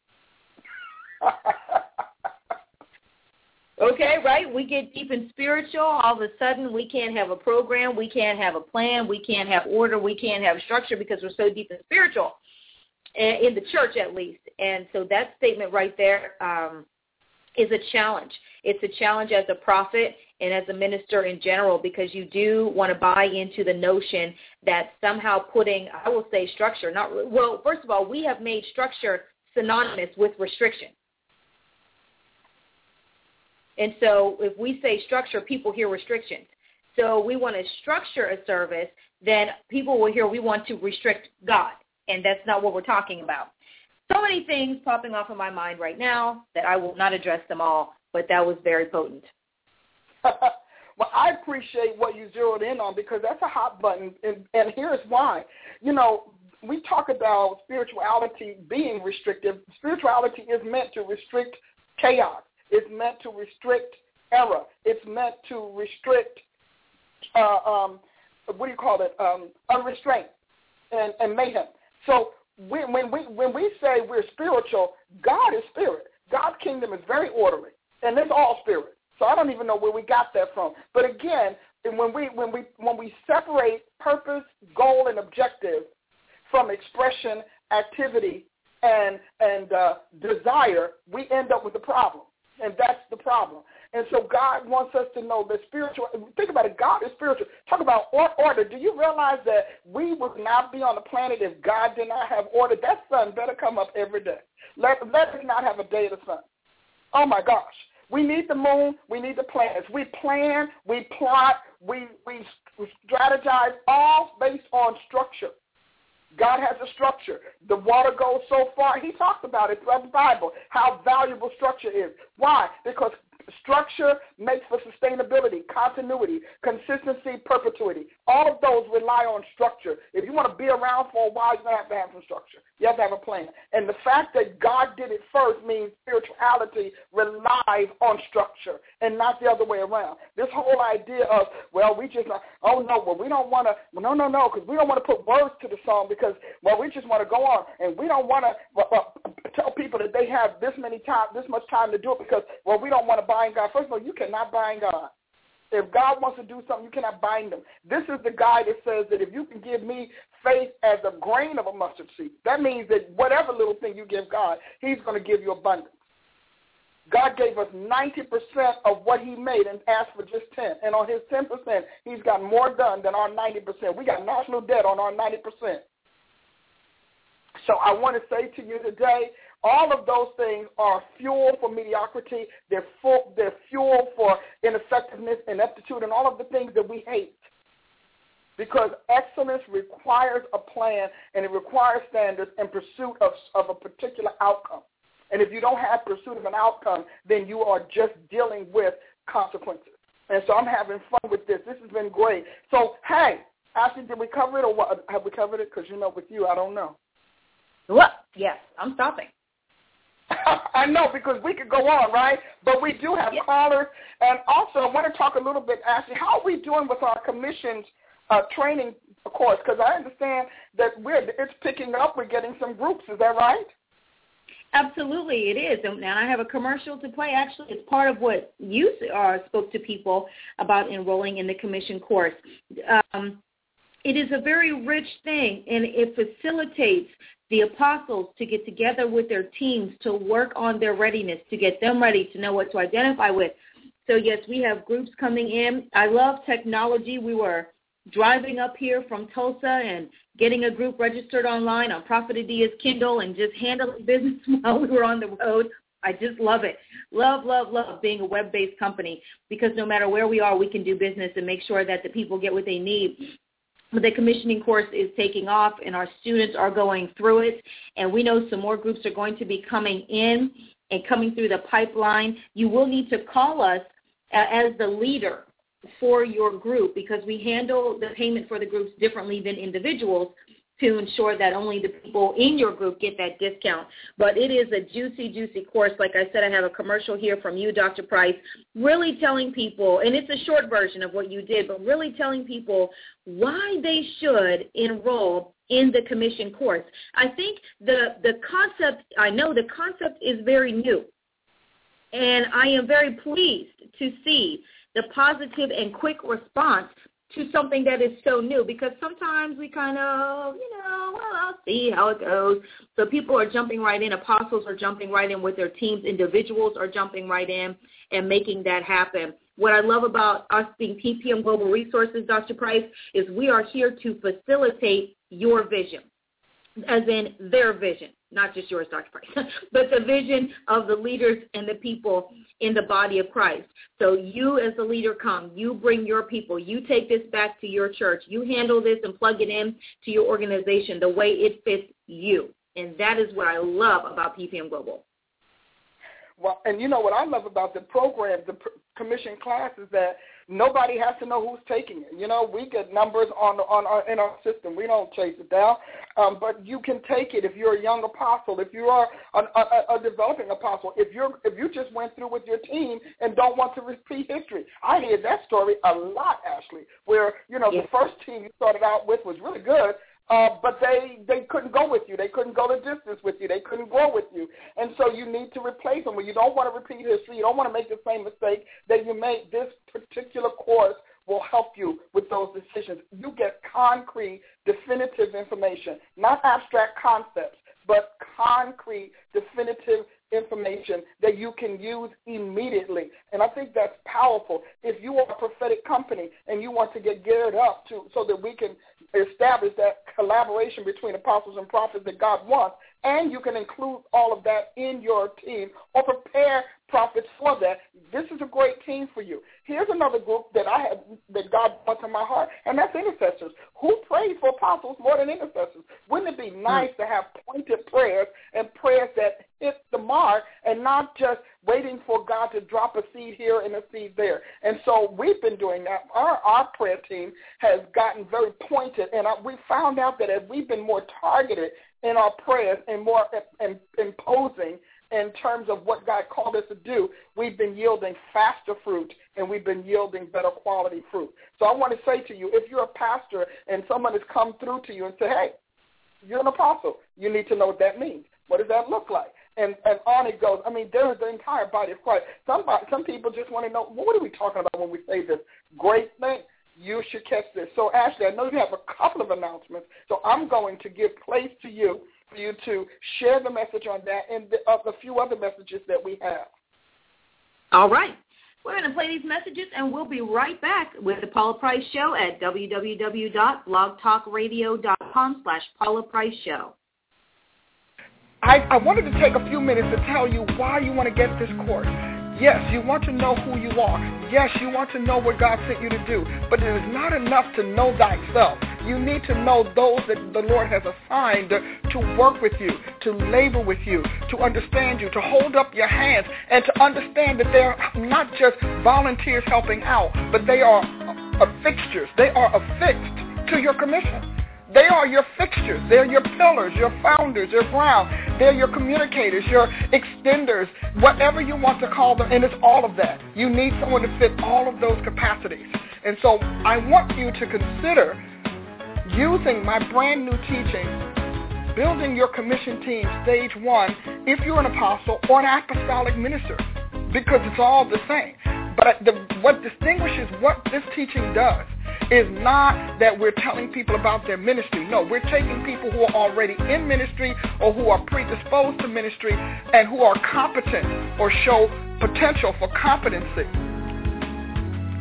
Okay, right? We get deep and spiritual. All of a sudden, we can't have a program. We can't have a plan. We can't have order. We can't have structure because we're so deep and spiritual, in the church at least. And so that statement right there um, is a challenge. It's a challenge as a prophet and as a minister in general, because you do want to buy into the notion that somehow putting, I will say structure, not, well, first of all, we have made structure synonymous with restriction. And so if we say structure, people hear restrictions. So we want to structure a service, then people will hear we want to restrict God, and that's not what we're talking about. So many things popping off of my mind right now that I will not address them all, but that was very potent. Well, I appreciate what you zeroed in on, because that's a hot button, and, and here's why. You know, we talk about spirituality being restrictive. Spirituality is meant to restrict chaos. It's meant to restrict error. It's meant to restrict, uh, um, what do you call it, um, unrestraint and, and mayhem. So we, when we when we say we're spiritual, God is spirit. God's kingdom is very orderly, and it's all spirit. So I don't even know where we got that from. But again, when we when we when we separate purpose, goal, and objective from expression, activity, and and uh, desire, we end up with a problem. And that's the problem. And so God wants us to know that spiritual, think about it, God is spiritual. Talk about order. Do you realize that we would not be on the planet if God did not have order? That sun better come up every day. Let, let us not have a day of the sun. Oh, my gosh. We need the moon. We need the planets. We plan, we plot, we, we strategize, all based on structure. God has a structure. The water goes so far. He talks about it throughout the Bible, how valuable structure is. Why? Because structure makes for sustainability, continuity, consistency, perpetuity. All of those rely on structure. If you want to be around for a while, you're going to have to have some structure. You have to have a plan. And the fact that God did it first means spirituality relies on structure and not the other way around. This whole idea of, well, we just, oh, no, well, we don't want to, well, no, no, no, because we don't want to put words to the song because, well, we just want to go on. And we don't want to well, uh, tell people that they have this many time, this much time to do it because, well, we don't want to bind God. First of all, you cannot bind God. If God wants to do something, you cannot bind him. This is the guy that says that if you can give me faith as a grain of a mustard seed, that means that whatever little thing you give God, he's going to give you abundance. God gave us ninety percent of what he made and asked for just ten. And on his ten percent, he's got more done than our ninety percent. We got national debt on our ninety percent. So I want to say to you today, all of those things are fuel for mediocrity. They're, full, they're fuel for ineffectiveness, ineptitude, and all of the things that we hate. Because excellence requires a plan, and it requires standards in pursuit of, of a particular outcome. And if you don't have pursuit of an outcome, then you are just dealing with consequences. And so I'm having fun with this. This has been great. So, hey, Ashley, did we cover it, or what? Have we covered it? Because, you know, with you, I don't know. What? Yes, I'm stopping. I know, because we could go on, right? But we do have yes. callers. And also, I want to talk a little bit, Ashley, how are we doing with our commissioned uh, training course? Because I understand that we're it's picking up. We're getting some groups. Is that right? Absolutely, it is. And I have a commercial to play. Actually, it's part of what you uh, spoke to people about enrolling in the commission course. Um, it is a very rich thing, and it facilitates the apostles to get together with their teams to work on their readiness, to get them ready to know what to identify with. So, yes, we have groups coming in. I love technology. We were driving up here from Tulsa and getting a group registered online on Prophet Adia's Kindle and just handling business while we were on the road. I just love it. Love, love, love being a web-based company, because no matter where we are, we can do business and make sure that the people get what they need. The commissioning course is taking off, and our students are going through it, and we know some more groups are going to be coming in and coming through the pipeline. You will need to call us as the leader for your group, because we handle the payment for the groups differently than individuals to ensure that only the people in your group get that discount. But it is a juicy, juicy course. Like I said, I have a commercial here from you, Doctor Price, really telling people, and it's a short version of what you did, but really telling people why they should enroll in the commission course. I think the, the concept, I know the concept is very new, and I am very pleased to see the positive and quick response to something that is so new, because sometimes we kind of, you know, well, I'll see how it goes. So people are jumping right in. Apostles are jumping right in with their teams. Individuals are jumping right in and making that happen. What I love about us being P P M Global Resources, Doctor Price, is we are here to facilitate your vision, as in their vision, not just yours, Doctor Price, but the vision of the leaders and the people in the body of Christ. So you as the leader come, you bring your people, you take this back to your church, you handle this and plug it in to your organization the way it fits you. And that is what I love about P P M Global. Well, and you know what I love about the program, the pr- commission class, is that nobody has to know who's taking it. You know, we get numbers on on our, in our system. We don't chase it down, um, but you can take it if you're a young apostle, if you are a, a, a developing apostle, if you're if you just went through with your team and don't want to repeat history. I hear that story a lot, Ashley, where you know yeah. the first team you started out with was really good. Uh, but they, they couldn't go with you. They couldn't go the distance with you. They couldn't grow with you. And so you need to replace them. When you don't want to repeat history, you don't want to make the same mistake that you made, this particular course will help you with those decisions. You get concrete, definitive information, not abstract concepts, but concrete, definitive information that you can use immediately. And I think that's powerful. If you are a prophetic company and you want to get geared up to so that we can establish that collaboration between apostles and prophets that God wants, and you can include all of that in your team or prepare prophets for that, this is a great team for you. Here's another group that I have, that God wants in my heart, and that's intercessors. Who prays for apostles more than intercessors? Wouldn't it be nice to have pointed prayers and prayers that hit the mark and not just waiting for God to drop a seed here and a seed there? And so we've been doing that. Our, our prayer team has gotten very pointed, and we found out that as we've been more targeted in our prayers and more imposing in terms of what God called us to do, we've been yielding faster fruit and we've been yielding better quality fruit. So I want to say to you, if you're a pastor and someone has come through to you and say, hey, you're an apostle, you need to know what that means. What does that look like? And, and on it goes. I mean, there's the entire body of Christ. Somebody, some people just want to know, well, what are we talking about when we say this great thing? You should catch this. So, Ashley, I know you have a couple of announcements, so I'm going to give place to you for you to share the message on that and the, uh, a few other messages that we have. All right. We're going to play these messages, and we'll be right back with the Paula Price Show at www.blogtalkradio.com slash Paula Price Show. I, I wanted to take a few minutes to tell you why you want to get this course. Yes, you want to know who you are. Yes, you want to know what God sent you to do. But it is not enough to know thyself. You need to know those that the Lord has assigned to work with you, to labor with you, to understand you, to hold up your hands, and to understand that they're not just volunteers helping out, but they are uh, fixtures. They are affixed to your commission. They are your fixtures. They're your pillars, your founders, your ground. They're your communicators, your extenders, whatever you want to call them, and it's all of that. You need someone to fit all of those capacities. And so I want you to consider using my brand new teaching, Building Your Commission Team, Stage one, if you're an apostle or an apostolic minister, because it's all the same. But the, what distinguishes what this teaching does is not that we're telling people about their ministry. No, we're taking people who are already in ministry or who are predisposed to ministry and who are competent or show potential for competency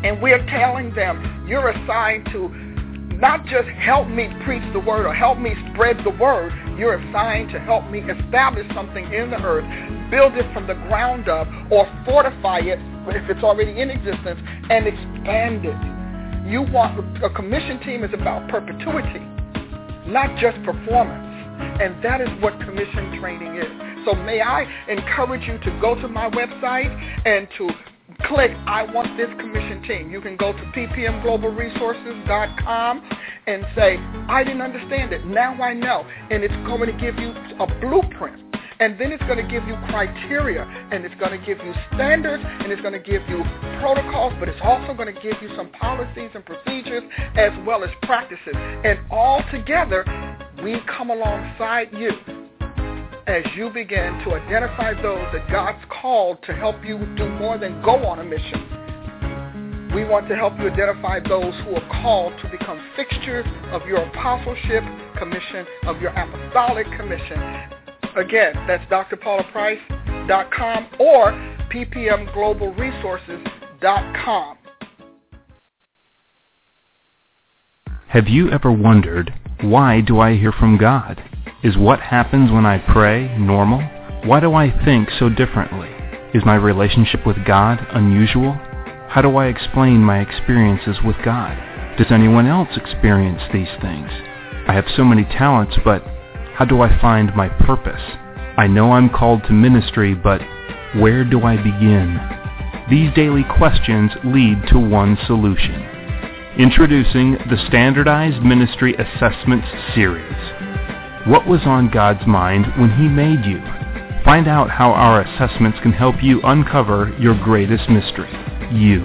And we're telling them, you're assigned to not just help me preach the word or help me spread the word. You're assigned to help me establish something in the earth, build it from the ground up, or fortify it if it's already in existence, and expand it. You want a commission team is about perpetuity, not just performance. And that is what commission training is. So may I encourage you to go to my website and to click, I want this commission team. You can go to p p m global resources dot com and say, I didn't understand it. Now I know. And it's going to give you a blueprint. And then it's going to give you criteria, and it's going to give you standards, and it's going to give you protocols, but it's also going to give you some policies and procedures as well as practices. And all together, we come alongside you as you begin to identify those that God's called to help you do more than go on a mission. We want to help you identify those who are called to become fixtures of your apostleship commission, of your apostolic commission. Again, that's d r paula price dot com or p p m global resources dot com. Have you ever wondered, why do I hear from God? Is what happens when I pray normal? Why do I think so differently? Is my relationship with God unusual? How do I explain my experiences with God? Does anyone else experience these things? I have so many talents, but how do I find my purpose? I know I'm called to ministry, but where do I begin? These daily questions lead to one solution. Introducing the Standardized Ministry Assessments Series. What was on God's mind when He made you? Find out how our assessments can help you uncover your greatest mystery, you.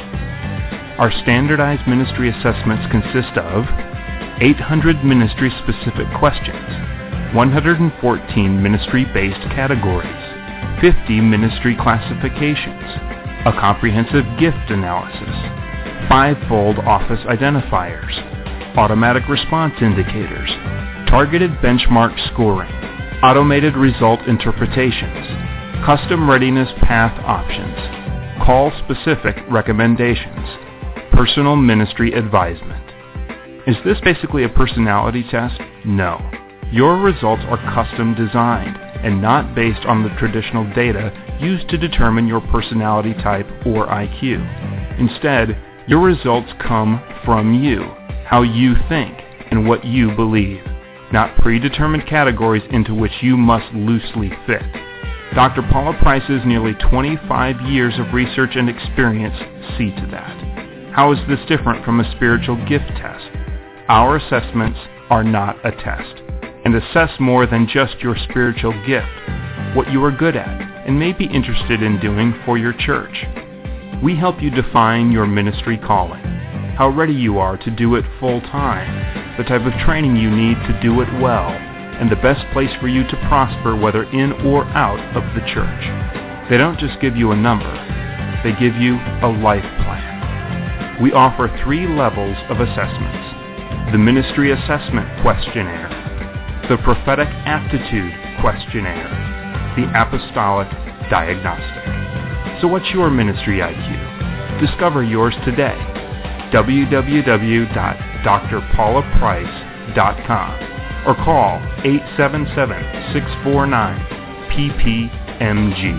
Our Standardized Ministry Assessments consist of eight hundred ministry-specific questions, one hundred fourteen ministry-based categories, fifty ministry classifications, a comprehensive gift analysis, five-fold office identifiers, automatic response indicators, targeted benchmark scoring, automated result interpretations, custom readiness path options, call-specific recommendations, personal ministry advisement. Is this basically a personality test? No. Your results are custom designed and not based on the traditional data used to determine your personality type or I Q. Instead, your results come from you, how you think, and what you believe, not predetermined categories into which you must loosely fit. Doctor Paula Price's nearly twenty-five years of research and experience see to that. How is this different from a spiritual gift test? Our assessments are not a test, and assess more than just your spiritual gift, what you are good at, and may be interested in doing for your church. We help you define your ministry calling, how ready you are to do it full time, the type of training you need to do it well, and the best place for you to prosper whether in or out of the church. They don't just give you a number, they give you a life plan. We offer three levels of assessments: the Ministry Assessment Questionnaire, the Prophetic Aptitude Questionnaire, the Apostolic Diagnostic. So what's your ministry I Q? Discover yours today. w w w dot d r paula price dot com or call eight seven seven, six four nine, P P M G.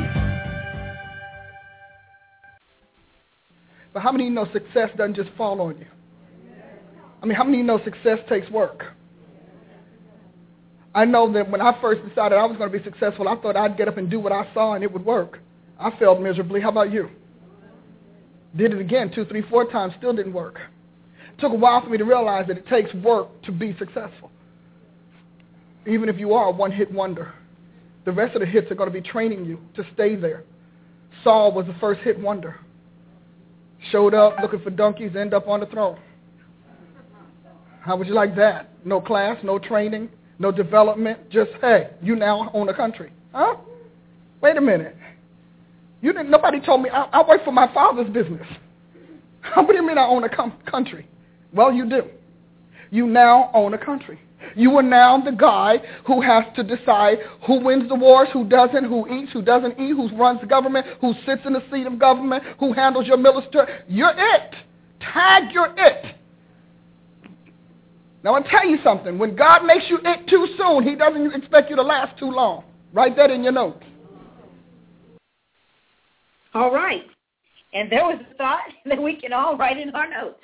But how many of you know success doesn't just fall on you? I mean, how many of you know success takes work? I know that when I first decided I was going to be successful, I thought I'd get up and do what I saw and it would work. I failed miserably. How about you? Did it again two, three, four times, still didn't work. It took a while for me to realize that it takes work to be successful. Even if you are a one-hit wonder, the rest of the hits are going to be training you to stay there. Saul was the first hit wonder. Showed up looking for donkeys, end up on the throne. How would you like that? No class, no training, no development, just, hey, you now own a country. Huh? Wait a minute. You didn't. Nobody told me. I, I work for my father's business. What do you mean I own a com- country? Well, you do. You now own a country. You are now the guy who has to decide who wins the wars, who doesn't, who eats, who doesn't eat, who runs the government, who sits in the seat of government, who handles your minister. You're it. Tag, you're it. Now, I'll tell you something. When God makes you it too soon, he doesn't expect you to last too long. Write that in your notes. All right. And there was a thought that we can all write in our notes.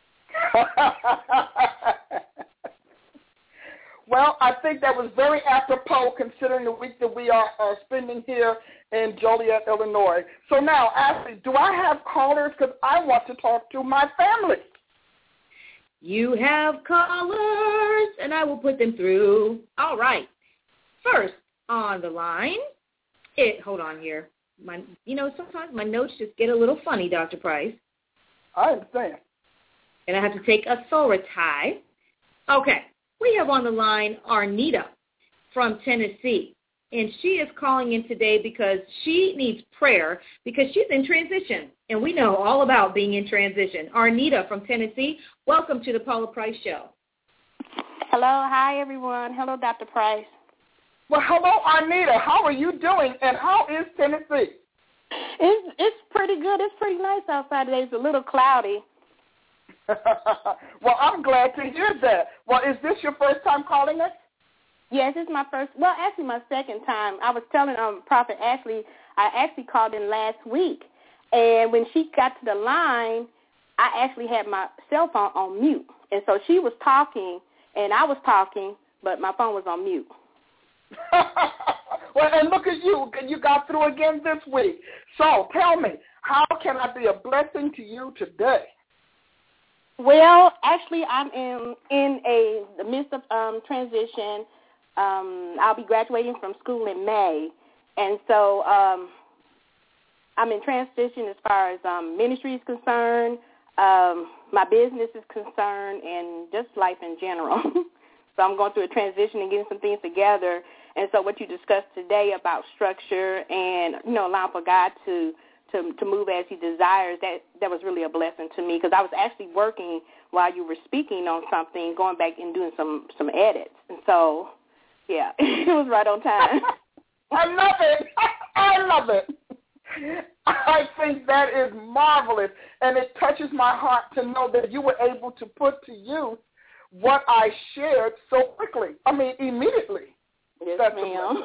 Well, I think that was very apropos considering the week that we are, are spending here in Joliet, Illinois. So now, Ashley, do I have callers? Because I want to talk to my family. You have callers, and I will put them through. All right. First on the line, it. Hold on here. My, you know, sometimes my notes just get a little funny, Doctor Price. I understand. And I have to take a Sorotai. Okay. We have on the line Arnita from Tennessee, and she is calling in today because she needs prayer because she's in transition, and we know all about being in transition. Arnita from Tennessee, welcome to the Paula Price Show. Hello. Hi, everyone. Hello, Doctor Price. Well, hello, Arnita. How are you doing, and how is Tennessee? It's, it's pretty good. It's pretty nice outside today. It's a little cloudy. Well, I'm glad to hear that. Well, is this your first time calling us? Yes, it's my first. Well, actually, my second time. I was telling um, Prophet Ashley, I actually called in last week, and when she got to the line, I actually had my cell phone on mute, and so she was talking, and I was talking, but my phone was on mute. Well, and look at you. You got through again this week. So tell me, how can I be a blessing to you today? Well, actually, I'm in in a the midst of um, transition. Um, I'll be graduating from school in May, and so um, I'm in transition as far as um, ministry is concerned, um, my business is concerned, and just life in general. So I'm going through a transition and getting some things together. And so what you discussed today about structure and, you know, allowing for God to To, to move as he desires, that, that was really a blessing to me because I was actually working while you were speaking on something, going back and doing some, some edits. And so, yeah, it was right on time. I love it. I love it. I think that is marvelous, and it touches my heart to know that you were able to put to use what I shared so quickly. I mean, immediately. Yes, That's ma'am.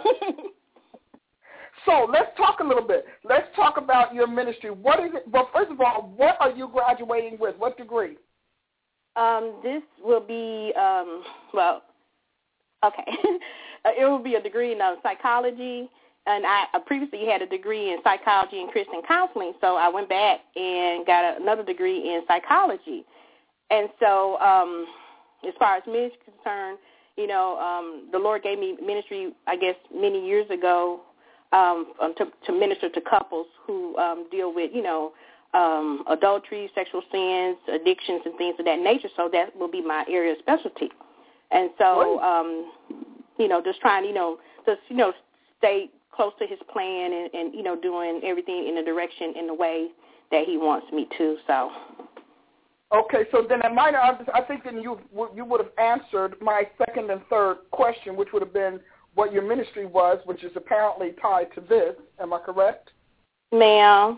So let's talk a little bit. Let's talk about your ministry. What is it? Well, first of all, what are you graduating with? What degree? Um, this will be, um, well, okay. It will be a degree in uh, psychology, and I, I previously had a degree in psychology and Christian counseling, so I went back and got another degree in psychology. And so um, as far as ministry is concerned, you know, um, the Lord gave me ministry, I guess, many years ago, Um, to, to minister to couples who um, deal with, you know, um, adultery, sexual sins, addictions, and things of that nature. So that will be my area of specialty. And so, um, you know, just trying, you know, just, you know, stay close to his plan and, and, you know, doing everything in the direction, in the way that he wants me to. So. Okay, so then it might, I think then you you would have answered my second and third question, which would have been what your ministry was, which is apparently tied to this. Am I correct? Ma'am.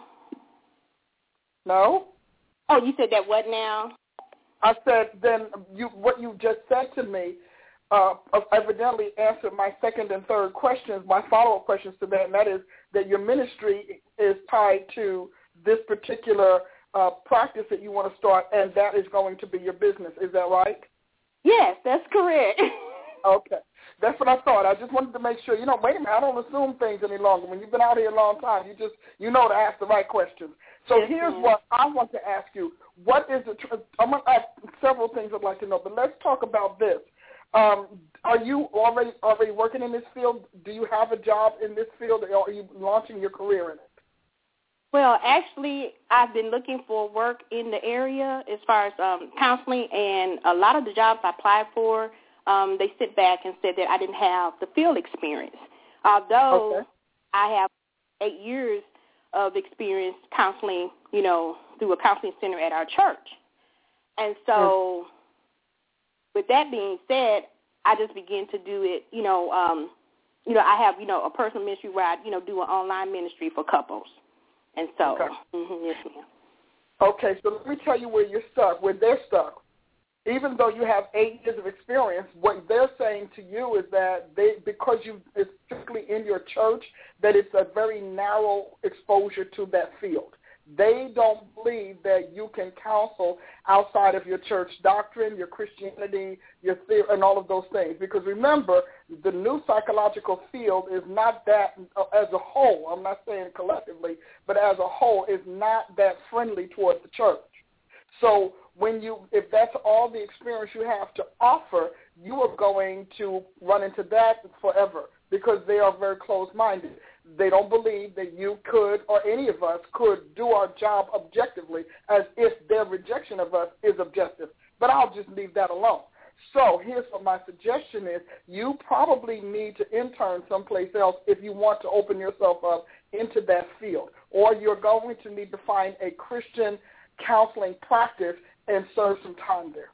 No? Oh, you said that what now? I said then you what you just said to me uh, evidently answered my second and third questions, my follow-up questions to that, and that is that your ministry is tied to this particular uh, practice that you want to start, and that is going to be your business. Is that right? Yes, that's correct. Okay. That's what I thought. I just wanted to make sure. You know, wait a minute, I don't assume things any longer. When you've been out here a long time, you just, you know to ask the right questions. So yes, here's ma'am. what I want to ask you. What is the, tr- I'm going to ask several things I'd like to know, but let's talk about this. Um, are you already already working in this field? Do you have a job in this field, or are you launching your career in it? Well, actually, I've been looking for work in the area as far as um, counseling, and a lot of the jobs I applied for, Um, they sit back and said that I didn't have the field experience. Although okay. I have eight years of experience counseling, you know, through a counseling center at our church. And so mm. with that being said, I just begin to do it, you know, um, you know, I have, you know, a personal ministry where I, you know, do an online ministry for couples. And so, okay. mm-hmm, yes, ma'am. Okay, so let me tell you where you're stuck, where they're stuck. Even though you have eight years of experience, what they're saying to you is that they, because you it's strictly in your church, that it's a very narrow exposure to that field. They don't believe that you can counsel outside of your church doctrine, your Christianity, your theory, and all of those things. Because remember, the new psychological field is not that, as a whole, I'm not saying collectively, but as a whole, is not that friendly towards the church. So when you, if that's all the experience you have to offer, you are going to run into that forever because they are very closed-minded. They don't believe that you could, or any of us could, do our job objectively, as if their rejection of us is objective. But I'll just leave that alone. So here's what my suggestion is. You probably need to intern someplace else if you want to open yourself up into that field, or you're going to need to find a Christian counseling practice and serve some time there.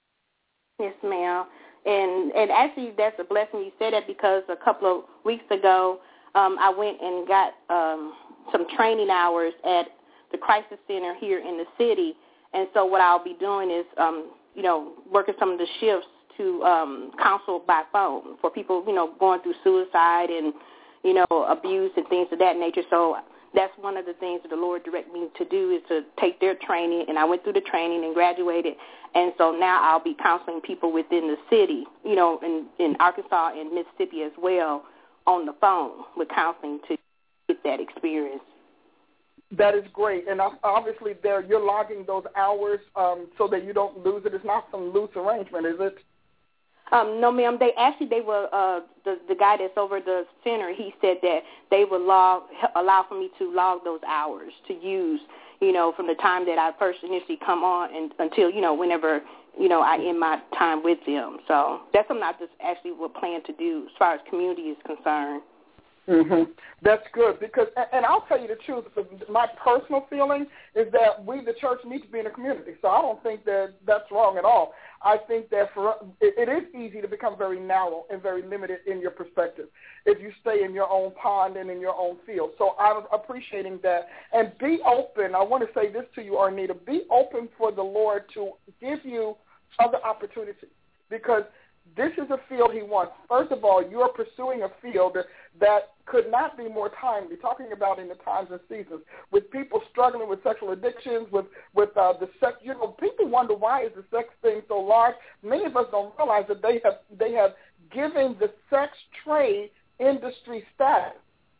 Yes, ma'am. And and actually, that's a blessing you said that, because a couple of weeks ago, um, I went and got um, some training hours at the Crisis Center here in the city. And so what I'll be doing is, um, you know, working some of the shifts to um, counsel by phone for people, you know, going through suicide and, you know, abuse and things of that nature. So that's one of the things that the Lord directed me to do, is to take their training, and I went through the training and graduated, and so now I'll be counseling people within the city, you know, in, in Arkansas and Mississippi as well, on the phone with counseling to get that experience. That is great, and obviously there you're logging those hours um, so that you don't lose it. It's not some loose arrangement, is it? Um, no, ma'am. They actually they were uh, the the guy that's over the center. He said that they would log allow for me to log those hours to use, you know, from the time that I first initially come on and until, you know, whenever, you know, I end my time with them. So that's something I just actually would plan to do as far as community is concerned. Mm-hmm. That's good, because, and I'll tell you the truth, my personal feeling is that we, the church, need to be in a community. So I don't think that that's wrong at all. I think that for it, it is easy to become very narrow and very limited in your perspective if you stay in your own pond and in your own field. So I'm appreciating that. And be open. I want to say this to you, Arnita. Be open for the Lord to give you other opportunities, because this is a field he wants. First of all, you are pursuing a field that could not be more timely, talking about in the times and seasons, with people struggling with sexual addictions, with, with uh, the sex. You know, people wonder, why is the sex thing so large? Many of us don't realize that they have they have given the sex trade industry status.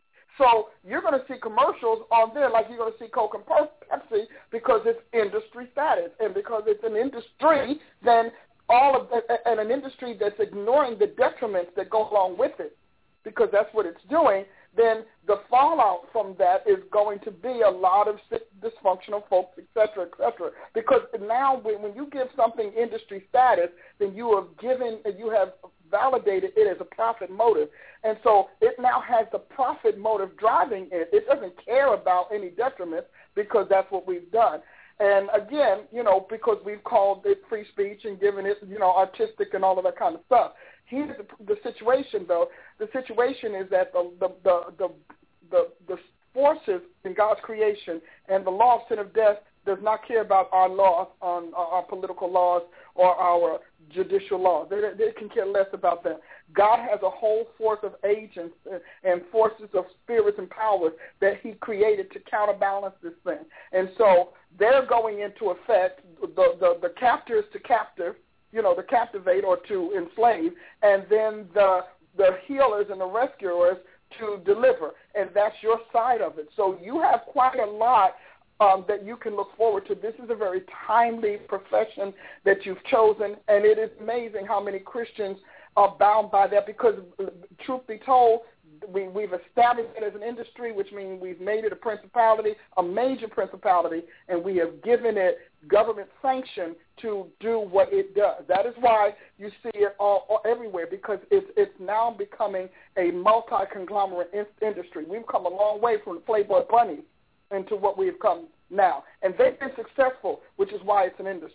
So you're going to see commercials on there like you're going to see Coke and Pepsi, because it's industry status. And because it's an industry, then all of the, and an industry that's ignoring the detriments that go along with it, because that's what it's doing, then the fallout from that is going to be a lot of sick, dysfunctional folks, et cetera, et cetera. Because now when, when you give something industry status, then you have given, you have validated it as a profit motive. And so it now has the profit motive driving it. It doesn't care about any detriments, because that's what we've done. And again, you know, because we've called it free speech and given it, you know, artistic and all of that kind of stuff. Here's the, the situation, though. The situation is that the the, the the the the forces in God's creation and the law of sin of death does not care about our laws, on our political laws or our judicial laws. They, they can care less about that. God has a whole force of agents and forces of spirits and powers that he created to counterbalance this thing. And so they're going into effect, the, the, the captors to captive, you know, to captivate or to enslave, and then the the healers and the rescuers to deliver. And that's your side of it. So you have quite a lot Um, that you can look forward to. This is a very timely profession that you've chosen, and it is amazing how many Christians are bound by that, because, truth be told, we, we've established it as an industry, which means we've made it a principality, a major principality, and we have given it government sanction to do what it does. That is why you see it all, all everywhere, because it's, it's now becoming a multi-conglomerate in- industry. We've come a long way from the Playboy bunnies into what we've come now. And they've been successful, which is why it's an industry.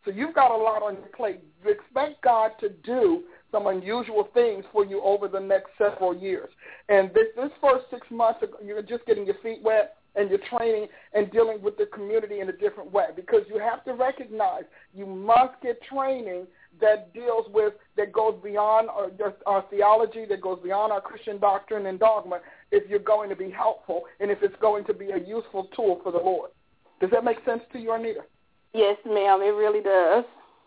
So you've got a lot on your plate. You expect God to do some unusual things for you over the next several years. And this, this first six months, you're just getting your feet wet and you're training and dealing with the community in a different way, because you have to recognize you must get training that deals with, that goes beyond our, our theology, that goes beyond our Christian doctrine and dogma, if you're going to be helpful and if it's going to be a useful tool for the Lord. Does that make sense to you, Arnita? Yes, ma'am, it really does.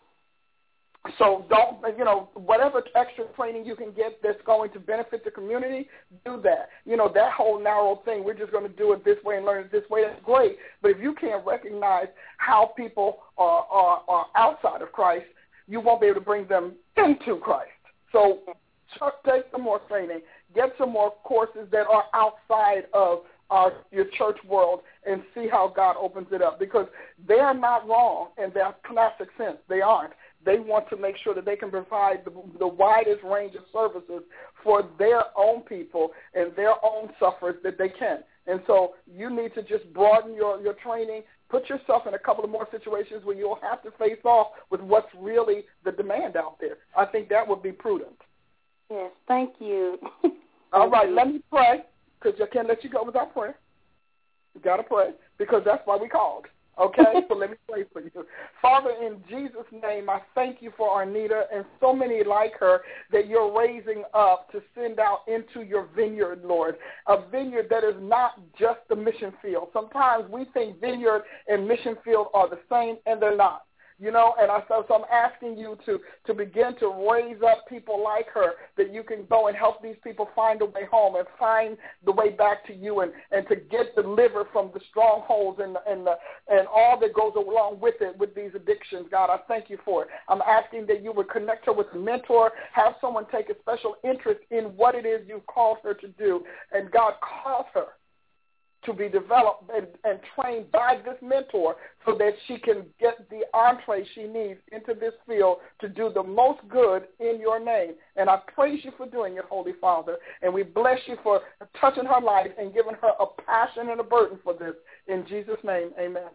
So don't, you know, whatever extra training you can get that's going to benefit the community, do that. You know, that whole narrow thing, we're just going to do it this way and learn it this way, that's great. But if you can't recognize how people are, are, are outside of Christ, you won't be able to bring them into Christ. So take some more training. Get some more courses that are outside of our, your church world, and see how God opens it up. Because they are not wrong in their classic sense. They aren't. They want to make sure that they can provide the, the widest range of services for their own people and their own sufferers that they can. And so you need to just broaden your, your training, put yourself in a couple of more situations where you'll have to face off with what's really the demand out there. I think that would be prudent. Yes, thank you. All right, let me pray, because I can't let you go without prayer. You got to pray, because that's why we called. Okay, so let me pray for you. Father, in Jesus' name, I thank you for Arnita and so many like her that you're raising up to send out into your vineyard, Lord, a vineyard that is not just the mission field. Sometimes we think vineyard and mission field are the same, and they're not. You know, and I, so, so I'm asking you to, to begin to raise up people like her, that you can go and help these people find a way home and find the way back to you, and, and to get delivered from the strongholds and, and, the, and all that goes along with it, with these addictions. God, I thank you for it. I'm asking that you would connect her with a mentor, have someone take a special interest in what it is you've called her to do, and God, cause her to be developed and, and trained by this mentor so that she can get the entree she needs into this field to do the most good in your name. And I praise you for doing it, Holy Father. And we bless you for touching her life and giving her a passion and a burden for this. In Jesus' name, amen.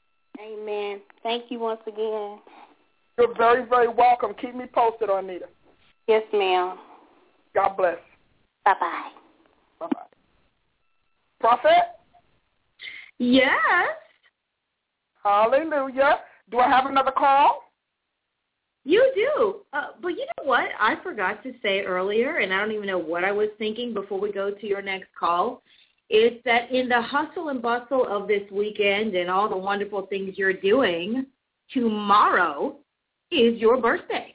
Amen. Thank you once again. You're very, very welcome. Keep me posted, Arnita. Yes, ma'am. God bless. Bye-bye. Bye-bye. Prophet? Yes. Hallelujah. Do I have another call? You do. Uh, but you know what? I forgot to say earlier, and I don't even know what I was thinking before we go to your next call, is that in the hustle and bustle of this weekend and all the wonderful things you're doing, tomorrow is your birthday.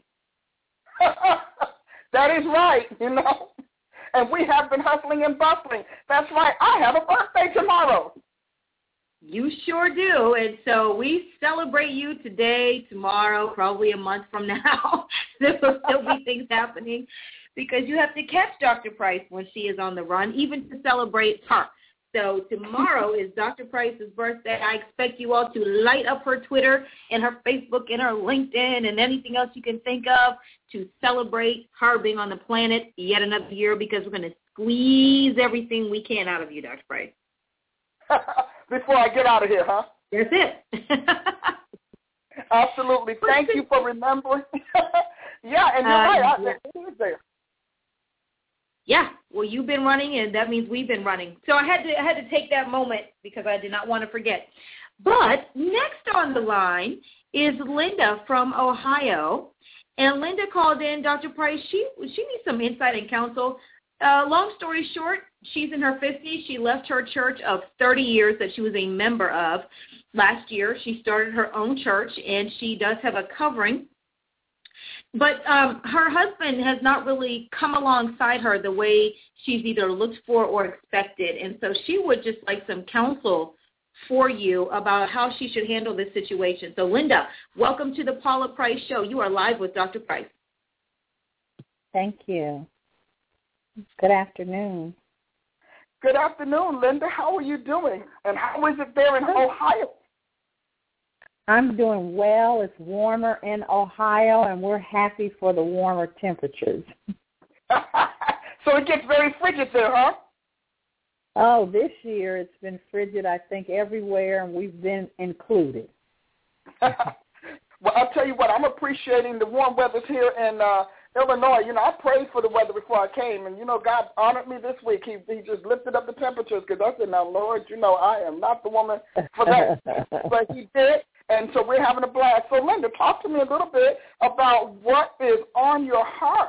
That is right, you know. And we have been hustling and bustling. That's right. I have a birthday tomorrow. You sure do. And so we celebrate you today, tomorrow, probably a month from now. There will still be things happening because you have to catch Doctor Price when she is on the run, even to celebrate her. So tomorrow is Doctor Price's birthday. I expect you all to light up her Twitter and her Facebook and her LinkedIn and anything else you can think of to celebrate her being on the planet yet another year, because we're going to squeeze everything we can out of you, Doctor Price. Before I get out of here, huh? That's it. Absolutely. Thank you for remembering. Yeah, and you're uh, right. I, yeah. It is there. Yeah, well, you've been running, and that means we've been running. So I had to I had to take that moment because I did not want to forget. But next on the line is Linda from Ohio, and Linda called in. Doctor Price, she she needs some insight and counsel. Uh, long story short, she's in her fifties. She left her church of thirty years that she was a member of. Last year, she started her own church, and she does have a covering. But um, her husband has not really come alongside her the way she's either looked for or expected. And so she would just like some counsel for you about how she should handle this situation. So, Linda, welcome to the Paula Price Show. You are live with Doctor Price. Thank you. Good afternoon. Good afternoon, Linda. How are you doing? And how is it there in Ohio? I'm doing well. It's warmer in Ohio, and we're happy for the warmer temperatures. So it gets very frigid there, huh? Oh, this year it's been frigid, I think, everywhere, and we've been included. Well, I'll tell you what, I'm appreciating the warm weathers here in uh, Illinois. You know, I prayed for the weather before I came, and, you know, God honored me this week. He, he just lifted up the temperatures because I said, now, Lord, you know, I am not the woman for that. But he did, and so we're having a blast. So, Linda, talk to me a little bit about what is on your heart.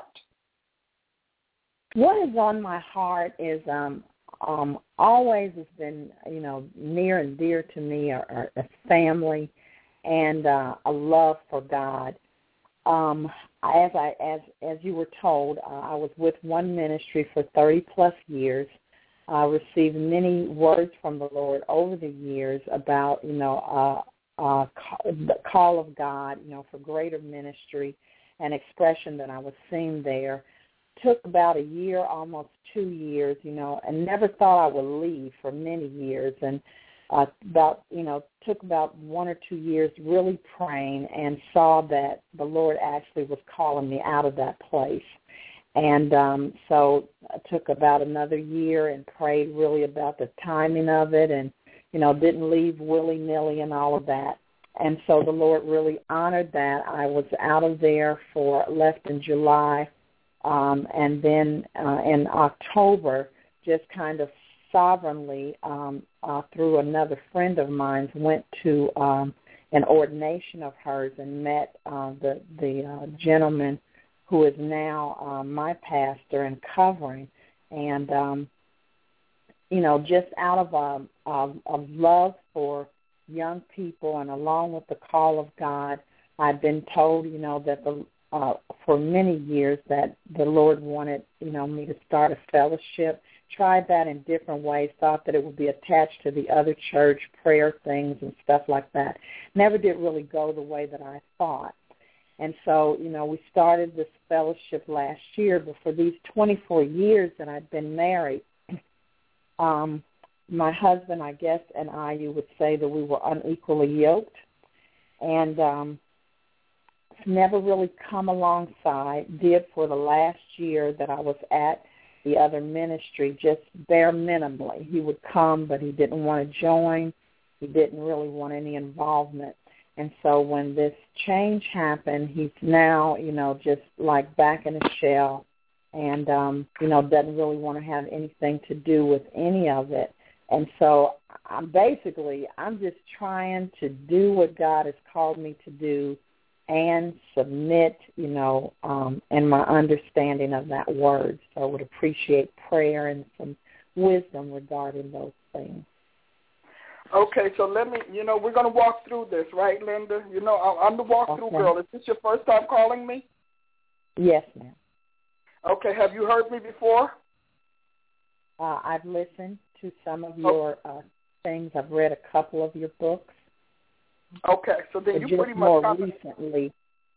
What is on my heart is um, um, always has been, you know, near and dear to me are, are a family and uh, a love for God. Um, as I as as you were told, uh, I was with one ministry for thirty plus years. I received many words from the Lord over the years about, you know, uh, uh, the call of God, you know, for greater ministry and expression that I was seeing there. Took about a year, almost two years, you know, and never thought I would leave for many years. And uh, about, you know, took about one or two years really praying and saw that the Lord actually was calling me out of that place. And um, so I took about another year and prayed really about the timing of it and, you know, didn't leave willy-nilly and all of that. And so the Lord really honored that. I was out of there for, left in July. Um, and then uh, in October, just kind of sovereignly, um, uh, through another friend of mine, went to um, an ordination of hers and met uh, the, the uh, gentleman who is now um, my pastor and covering. And, um, you know, just out of a, a, a love for young people and along with the call of God, I've been told, you know, that the Uh, for many years that the Lord wanted, you know, me to start a fellowship. Tried that in different ways, thought that it would be attached to the other church prayer things and stuff like that. Never did really go the way that I thought. And so, you know, we started this fellowship last year, but for these twenty-four years that I'd been married, um, my husband, I guess, and I, you would say that we were unequally yoked. And um never really come alongside, did for the last year that I was at the other ministry, just bare minimally. He would come, but he didn't want to join. He didn't really want any involvement. And so when this change happened, he's now, you know, just like back in a shell and, um, you know, doesn't really want to have anything to do with any of it. And so I'm basically, I'm just trying to do what God has called me to do and submit, you know, um, and my understanding of that word. So I would appreciate prayer and some wisdom regarding those things. Okay, so let me, you know, we're going to walk through this, right, Linda? You know, I'm the walkthrough Okay. girl. Is this your first time calling me? Yes, ma'am. Okay, have you heard me before? Uh, I've listened to some of your uh, things. I've read a couple of your books. Okay, so then you just pretty much more kinda, recently.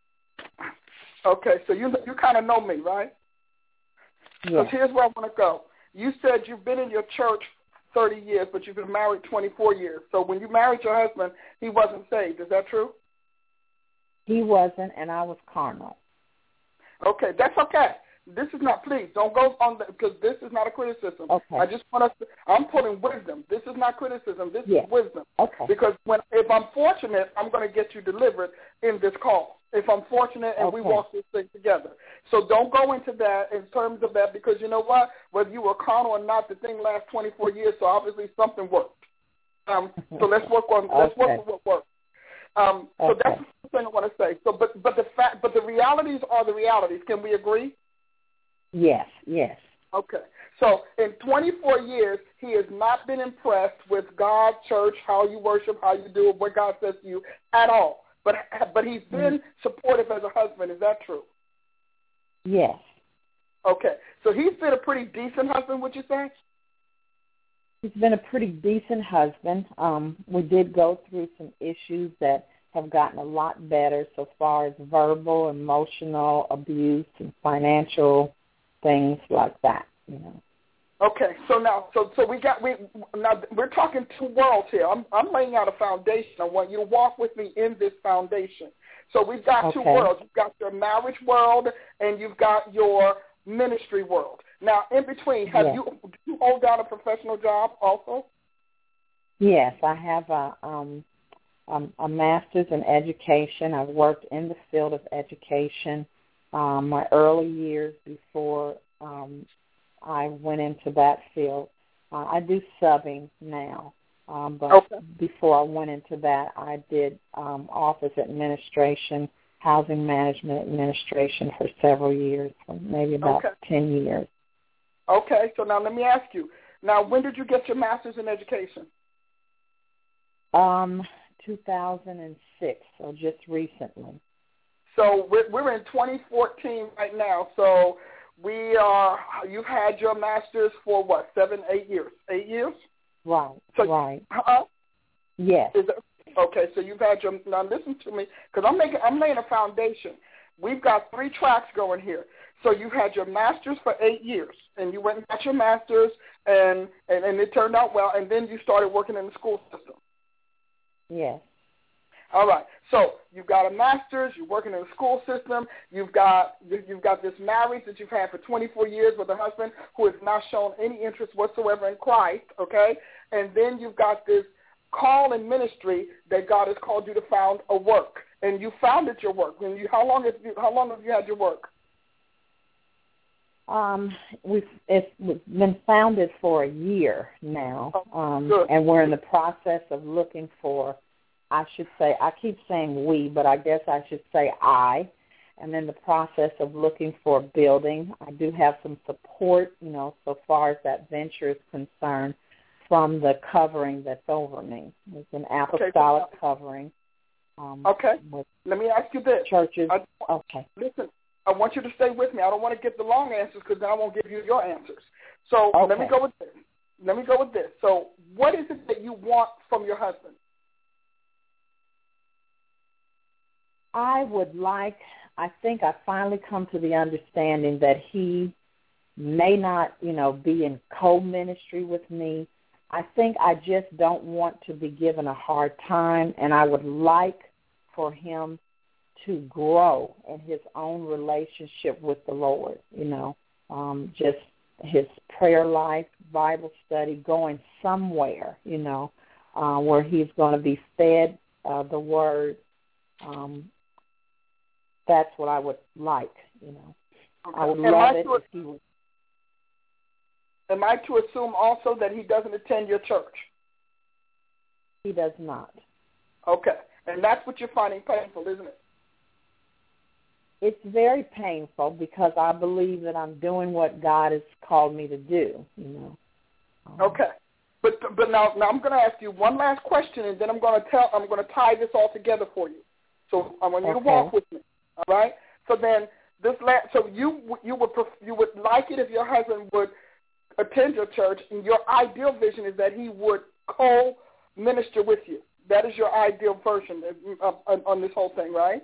Okay, so you you kind of know me, right? Because Yes. here's where I want to go. You said you've been in your church thirty years, but you've been married twenty-four years. So when you married your husband, he wasn't saved. Is that true? He wasn't, and I was carnal. Okay, that's okay. This is not, please, don't go on, because this is not a criticism. Okay. I just want us to, I'm putting wisdom. This is not criticism. This yes. is wisdom. Okay. Because when if I'm fortunate, I'm going to get you delivered in this call. If I'm fortunate and okay. we walk this thing together. So don't go into that in terms of that, because you know what? Whether you were carnal or not, the thing lasts twenty-four years, so obviously something worked. Um, so let's work on, let's okay. work on what works. Um, so okay. that's the thing I want to say. So, but, but the fact, but the realities are the realities. Can we agree? Yes, yes. Okay. So in twenty-four years, he has not been impressed with God, church, how you worship, how you do it, what God says to you at all. But but he's been mm-hmm. supportive as a husband. Is that true? Yes. Okay. So he's been a pretty decent husband, would you say? He's been a pretty decent husband. Um, we did go through some issues that have gotten a lot better so far as verbal, emotional abuse, and financial things like that, you know. Okay, so now, so so we got we now we're talking two worlds here. I'm I'm laying out a foundation. I want you to walk with me in this foundation. So we've got okay. two worlds. You've got your marriage world and you've got your ministry world. Now, in between, have yes. you do you hold down a professional job also? Yes, I have a um um, a master's in education. I've worked in the field of education um, my early years before um, I went into that field. Uh, I do subbing now, um, but okay. before I went into that, I did um, office administration, housing management administration for several years, for maybe about okay. ten years. Okay, so now let me ask you. Now, when did you get your master's in education? Um, two thousand six, so just recently. So we're, we're in twenty fourteen right now. So we are. You've had your master's for what? Seven, eight years. Eight years. Right. So, right. Huh? Yes. Is that, okay. So you've had your. Now listen to me, because I'm making. I'm laying a foundation. We've got three tracks going here. So you had your master's for eight years, and you went and got your master's, and, and, and it turned out well, and then you started working in the school system. Yes. All right. So you've got a master's, you're working in the school system, you've got you've got this marriage that you've had for twenty-four years with a husband who has not shown any interest whatsoever in Christ, okay? And then you've got this call in ministry that God has called you to found a work, and you founded your work. And you, how long have you how long have you had your work? Um, we've it's been founded for a year now, um, Good. and we're in the process of looking for, I should say, I keep saying we, but I guess I should say I, am in the process of looking for a building. I do have some support, you know, so far as that venture is concerned, from the covering that's over me. It's an apostolic okay. covering. Um, okay. Let me ask you this. Churches. I, okay. Listen. I want you to stay with me. I don't want to get the long answers because then I won't give you your answers. So okay. let me go with this. Let me go with this. So what is it that you want from your husband? I would like, I think I finally come to the understanding that he may not, you know, be in co-ministry with me. I think I just don't want to be given a hard time, and I would like for him to grow in his own relationship with the Lord, you know, um, just his prayer life, Bible study, going somewhere, you know, uh, where he's going to be fed uh, the Word. Um, that's what I would like, you know. Okay. I would am love I it to, if he would. Am I to assume also that he doesn't attend your church? He does not. Okay. And that's what you're finding painful, isn't it? It's very painful because I believe that I'm doing what God has called me to do, you know. Um, okay. But but now, now I'm going to ask you one last question, and then I'm going to tell I'm going to tie this all together for you. So I want you okay. to walk with me, all right? So then this la- so you you would pref- you would like it if your husband would attend your church, and your ideal vision is that he would co-minister with you. That is your ideal version of, of, on this whole thing, right?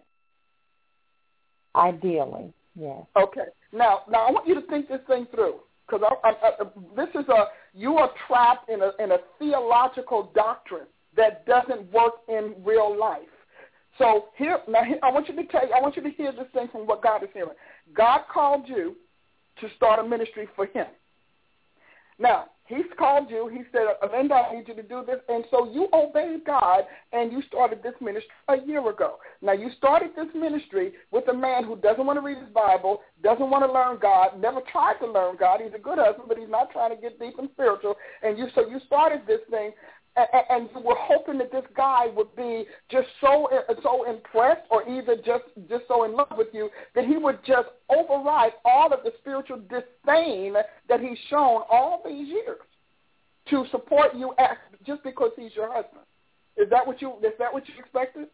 Ideally, yes. Okay. Now, now I want you to think this thing through, because I, I, I, this is a you are trapped in a in a theological doctrine that doesn't work in real life. So here, now I want you to tell you, I want you to hear this thing from what God is hearing. God called you to start a ministry for Him. Now, He's called you. He said, Linda, I need you to do this. And so you obeyed God, and you started this ministry a year ago. Now, you started this ministry with a man who doesn't want to read his Bible, doesn't want to learn God, never tried to learn God. He's a good husband, but he's not trying to get deep and spiritual. And you, so you started this thing, and, and you were hoping that this guy would be just so so impressed, or either just, just so in love with you, that he would just override all of the spiritual disdain that he's shown all these years to support you as, just because he's your husband. Is that what you is that what you expected?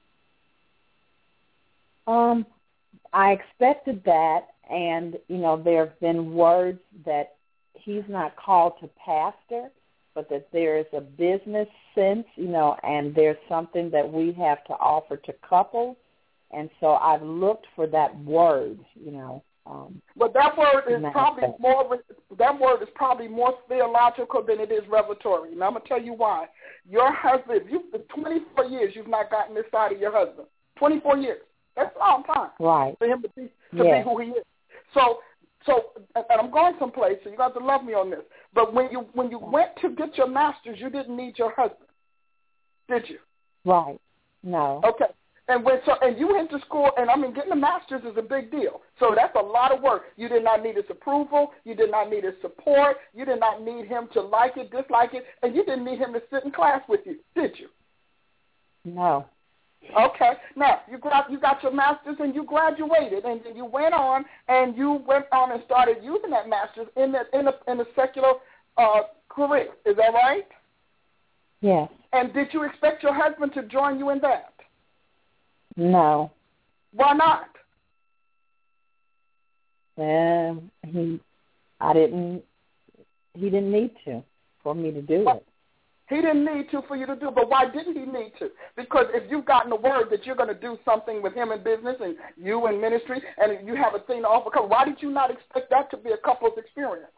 Um, I expected that, and you know, there have been words that he's not called to pastor, but that there is a business sense, you know, and there's something that we have to offer to couples. And so I've looked for that word, you know. Um, but that word is that probably aspect. more. That word is probably more theological than it is revelatory. And I'm gonna tell you why. Your husband, you for twenty-four years, you've not gotten this side of your husband. twenty-four years. That's a long time. Right. For him to be to yes. be who he is. So. So, and I'm going someplace, so you got to love me on this. But when you when you went to get your master's, you didn't need your husband, did you? Right. No. Okay. And when so and you went to school, and I mean, getting a master's is a big deal. So that's a lot of work. You did not need his approval. You did not need his support. You did not need him to like it, dislike it, and you didn't need him to sit in class with you, did you? No. Okay. Now you got you got your master's and you graduated, and then you went on and you went on and started using that master's in the in the in the secular uh, career. Is that right? Yes. And did you expect your husband to join you in that? No. Why not? Um, he, I didn't. He didn't need to for me to do it. He didn't need to for you to do, but why didn't he need to? Because if you've gotten the word that you're going to do something with him in business and you in ministry, and you have a thing to offer, why did you not expect that to be a couple's experience?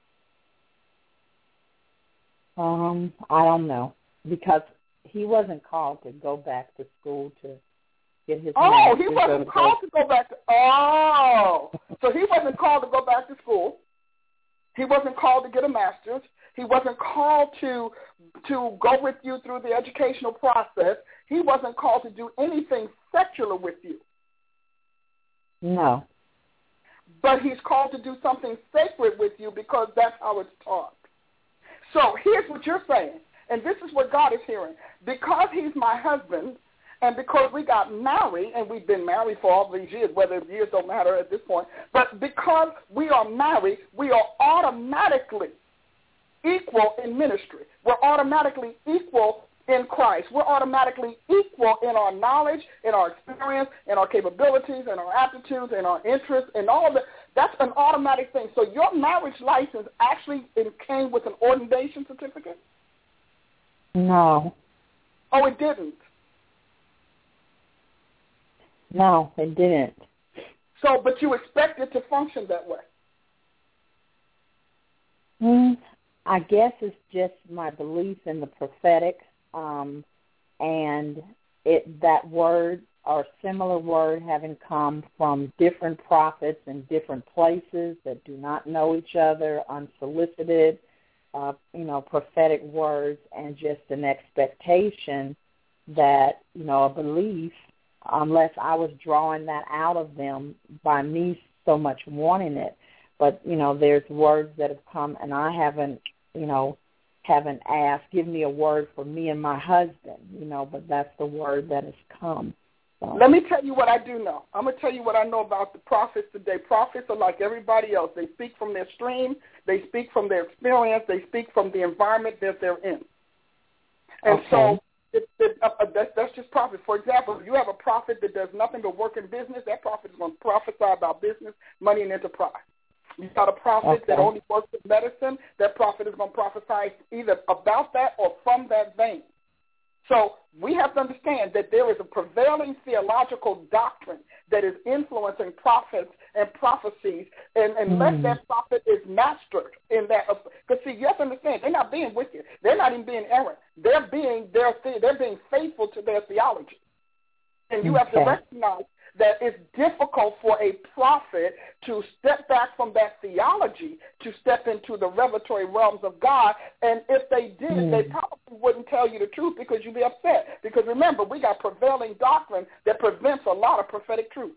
Um, I don't know, because he wasn't called to go back to school to get his Oh, master's he wasn't to called to go back to, oh, so he wasn't called to go back to school. He wasn't called to get a master's. He wasn't called to to go with you through the educational process. He wasn't called to do anything secular with you. No. But he's called to do something sacred with you because that's how it's taught. So here's what you're saying, and this is what God is hearing. Because he's my husband, and because we got married, and we've been married for all these years, whether years don't matter at this point, but because we are married, we are automatically equal in ministry. We're automatically equal in Christ. We're automatically equal in our knowledge, in our experience, in our capabilities, in our aptitudes, in our interests, and all of that. That's an automatic thing. So your marriage license actually came with an ordination certificate? No. Oh, it didn't? No, it didn't. So, but you expect it to function that way? Hmm. I guess it's just my belief in the prophetic, um, and it that word or similar word having come from different prophets in different places that do not know each other, unsolicited, uh, you know, prophetic words, and just an expectation that, you know, a belief, unless I was drawing that out of them by me so much wanting it. But, you know, there's words that have come, and I haven't, you know, haven't asked, give me a word for me and my husband, you know, but that's the word that has come. So. Let me tell you what I do know. I'm going to tell you what I know about the prophets today. Prophets are like everybody else. They speak from their stream. They speak from their experience. They speak from the environment that they're in. And okay. so it, it, uh, that's, that's just prophet. For example, if you have a prophet that does nothing but work in business, that prophet is going to prophesy about business, money, and enterprise. You got a prophet okay. that only works in medicine, that prophet is going to prophesy either about that or from that vein. So we have to understand that there is a prevailing theological doctrine that is influencing prophets and prophecies, and unless mm. that prophet is mastered in that, because see, you have to understand, they're not being wicked. They're not even being errant. They're being they're, they're being faithful to their theology. And you okay. have to recognize that it's difficult for a prophet to step back from that theology to step into the revelatory realms of God. And if they did, mm. they probably wouldn't tell you the truth because you'd be upset. Because remember, we got prevailing doctrine that prevents a lot of prophetic truth.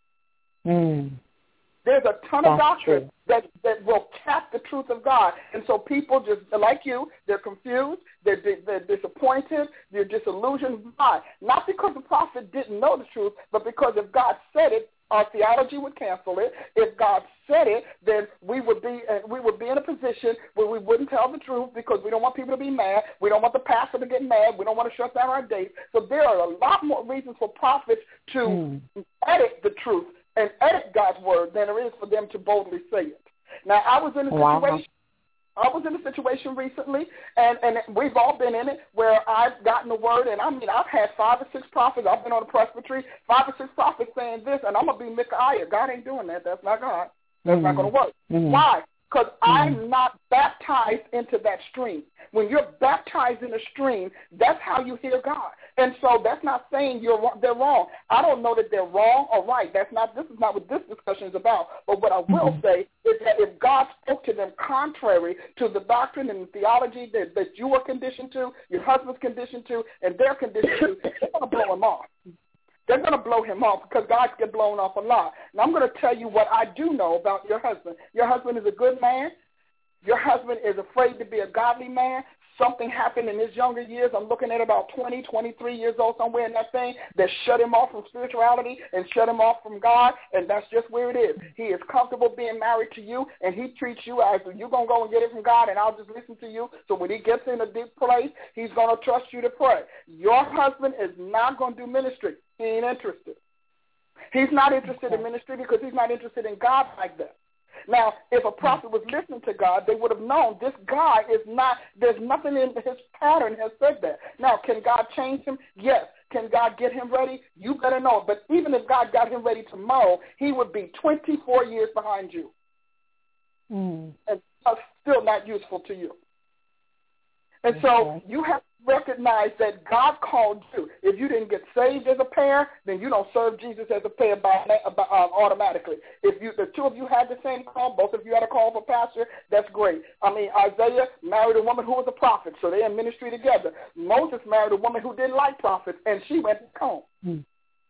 Mm. There's a ton That's of doctrine true. that, that will cap the truth of God. And so people just, like you, they're confused, they're, they're disappointed, they're disillusioned. Why? Not because the prophet didn't know the truth, but because if God said it, our theology would cancel it. If God said it, then we would be uh, we would be in a position where we wouldn't tell the truth because we don't want people to be mad. We don't want the pastor to get mad. We don't want to shut down our dates. So there are a lot more reasons for prophets to mm. edit the truth and edit God's word than there is for them to boldly say it. Now, I was in a situation, wow. I was in a situation recently, and, and we've all been in it, where I've gotten the word, and I mean, I've had five or six prophets. I've been on the presbytery, five or six prophets saying this, and I'm going to be Micaiah. God ain't doing that. That's not God. That's mm-hmm. not going to work. Mm-hmm. Why? Because mm-hmm. I'm not baptized into that stream. When you're baptized in a stream, that's how you hear God. And so that's not saying you're they're wrong. I don't know that they're wrong or right. That's not. This is not what this discussion is about. But what I will mm-hmm. say is that if God spoke to them contrary to the doctrine and the theology that, that you were conditioned to, your husband's conditioned to, and they're conditioned to, they're going to blow him off. going to blow him off because God gets blown off a lot. And I'm going to tell you what I do know about your husband. Your husband is a good man. Your husband is afraid to be a godly man. Something happened in his younger years. I'm looking at about twenty, twenty-three years old, somewhere in that thing, that shut him off from spirituality and shut him off from God, and that's just where it is. He is comfortable being married to you, and he treats you as you're going to go and get it from God, and I'll just listen to you. So when he gets in a deep place, he's going to trust you to pray. Your husband is not going to do ministry. He ain't interested. He's not interested in ministry because he's not interested in God like that. Now, if a prophet was listening to God, they would have known this guy is not, there's nothing in his pattern has said that. Now, can God change him? Yes. Can God get him ready? You better know. But even if God got him ready tomorrow, he would be twenty-four years behind you. Mm. And still not useful to you. And okay. So you have to recognize that God called you. If you didn't get saved as a pair, then you don't serve Jesus as a pair by, by, uh, automatically. If you, the two of you had the same call, both of you had a call for pastor, that's great. I mean, Isaiah married a woman who was a prophet, so they're in ministry together. Moses married a woman who didn't like prophets, and she went home. Mm.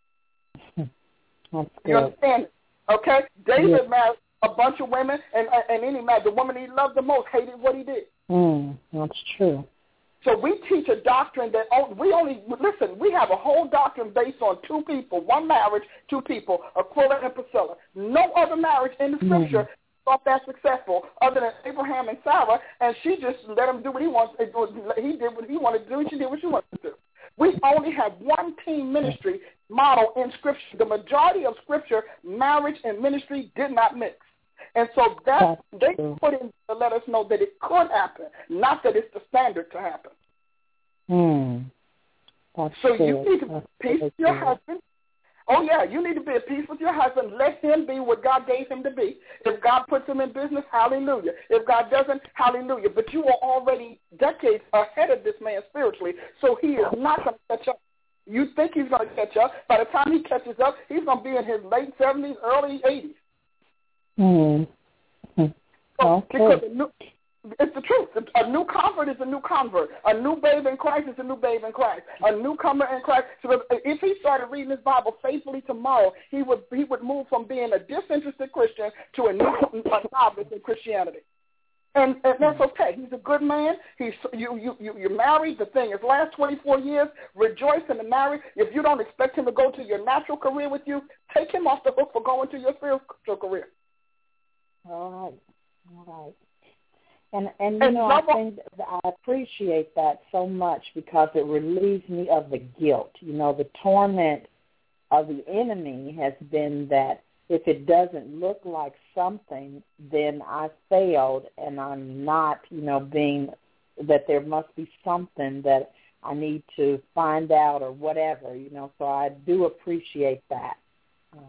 That's good. You understand? Okay? David yeah. married a bunch of women, and, and any man, the woman he loved the most hated what he did. Mm, that's true. So we teach a doctrine that we only, listen, we have a whole doctrine based on two people, one marriage, two people, Aquila and Priscilla. No other marriage in the scripture thought that successful other than Abraham and Sarah, and she just let him do what he wants. He did what he wanted to do, and she did what she wanted to do. We only have one team ministry model in scripture. The majority of scripture, marriage and ministry did not mix. And so that they put in to let us know that it could happen, not that it's the standard to happen. Mm. That's so good. you need to be That's at peace with your husband. Oh, yeah, you need to be at peace with your husband. Let him be what God gave him to be. If God puts him in business, hallelujah. If God doesn't, hallelujah. But you are already decades ahead of this man spiritually, so he is not going to catch up. You think he's going to catch up. By the time he catches up, he's going to be in his late seventies, early eighties. Mm. Mm. Okay. Because a new, it's the truth. A new convert is a new convert. A new babe in Christ is a new babe in Christ. A newcomer in Christ. So if he started reading his Bible faithfully tomorrow, he would he would move from being a disinterested Christian to a new a novice in Christianity. And, and that's okay. He's a good man. He's you you you you're married. The thing is, last twenty-four years, rejoice in the marriage. If you don't expect him to go to your natural career with you, take him off the hook for going to your spiritual career. All right, all right. And, and you and know, I think I appreciate that so much because it relieves me of the guilt. You know, the torment of the enemy has been that if it doesn't look like something, then I failed and I'm not, you know, being, that there must be something that I need to find out or whatever, you know, so I do appreciate that. Um,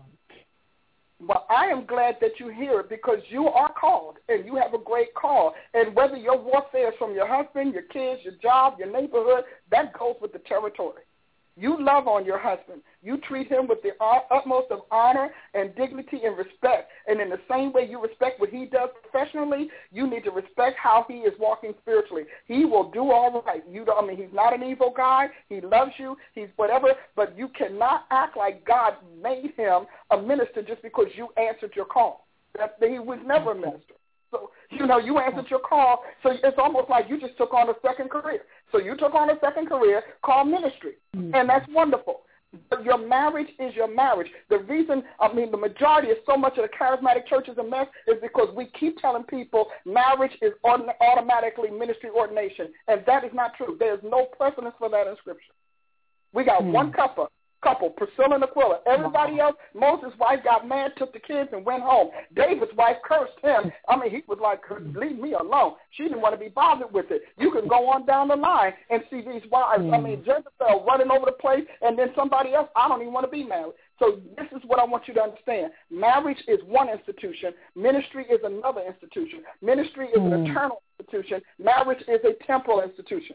Well, I am glad that you hear it because you are called and you have a great call. And whether your warfare is from your husband, your kids, your job, your neighborhood, that goes with the territory. You love on your husband. You treat him with the utmost of honor and dignity and respect. And in the same way you respect what he does professionally, you need to respect how he is walking spiritually. He will do all right. You don't, I mean, he's not an evil guy. He loves you. He's whatever. But you cannot act like God made him a minister just because you answered your call. That, he was never a minister. So, you know, you answered your call, so it's almost like you just took on a second career. So you took on a second career called ministry, mm-hmm. and that's wonderful. But your marriage is your marriage. The reason, I mean, the majority of so much of the charismatic church is a mess is because we keep telling people marriage is automatically ministry ordination, and that is not true. There is no precedence for that in Scripture. We got mm-hmm. one couple. Couple, Priscilla and Aquila. Everybody else, Moses' wife got mad, took the kids, and went home. David's wife cursed him. I mean, he was like, leave me alone. She didn't want to be bothered with it. You can go on down the line and see these wives. Mm. I mean, Jezebel running over the place, and then somebody else, I don't even want to be married. So this is what I want you to understand. Marriage is one institution. Ministry is another institution. Ministry is mm. an eternal institution. Marriage is a temporal institution.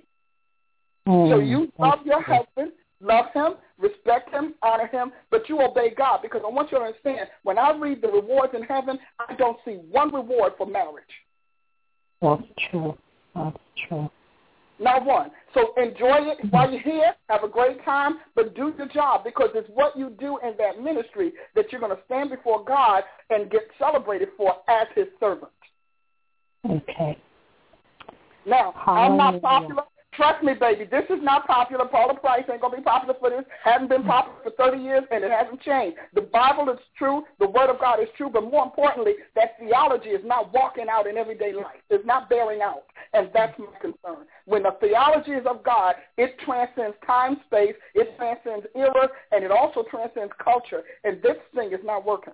Mm. So you love your husband. Love him, respect him, honor him, but you obey God because I want you to understand, when I read the rewards in heaven, I don't see one reward for marriage. That's true. That's true. Not one. So enjoy it while you're here. Have a great time, but do your job, because it's what you do in that ministry that you're going to stand before God and get celebrated for as his servant. Okay. Now, Hallelujah. I'm not popular. Trust me, baby, this is not popular. Paula Price ain't going to be popular for this. Hasn't been popular for thirty years, and it hasn't changed. The Bible is true. The Word of God is true. But more importantly, that theology is not walking out in everyday life. It's not bearing out. And that's my concern. When the theology is of God, it transcends time, space, it transcends era, and it also transcends culture. And this thing is not working.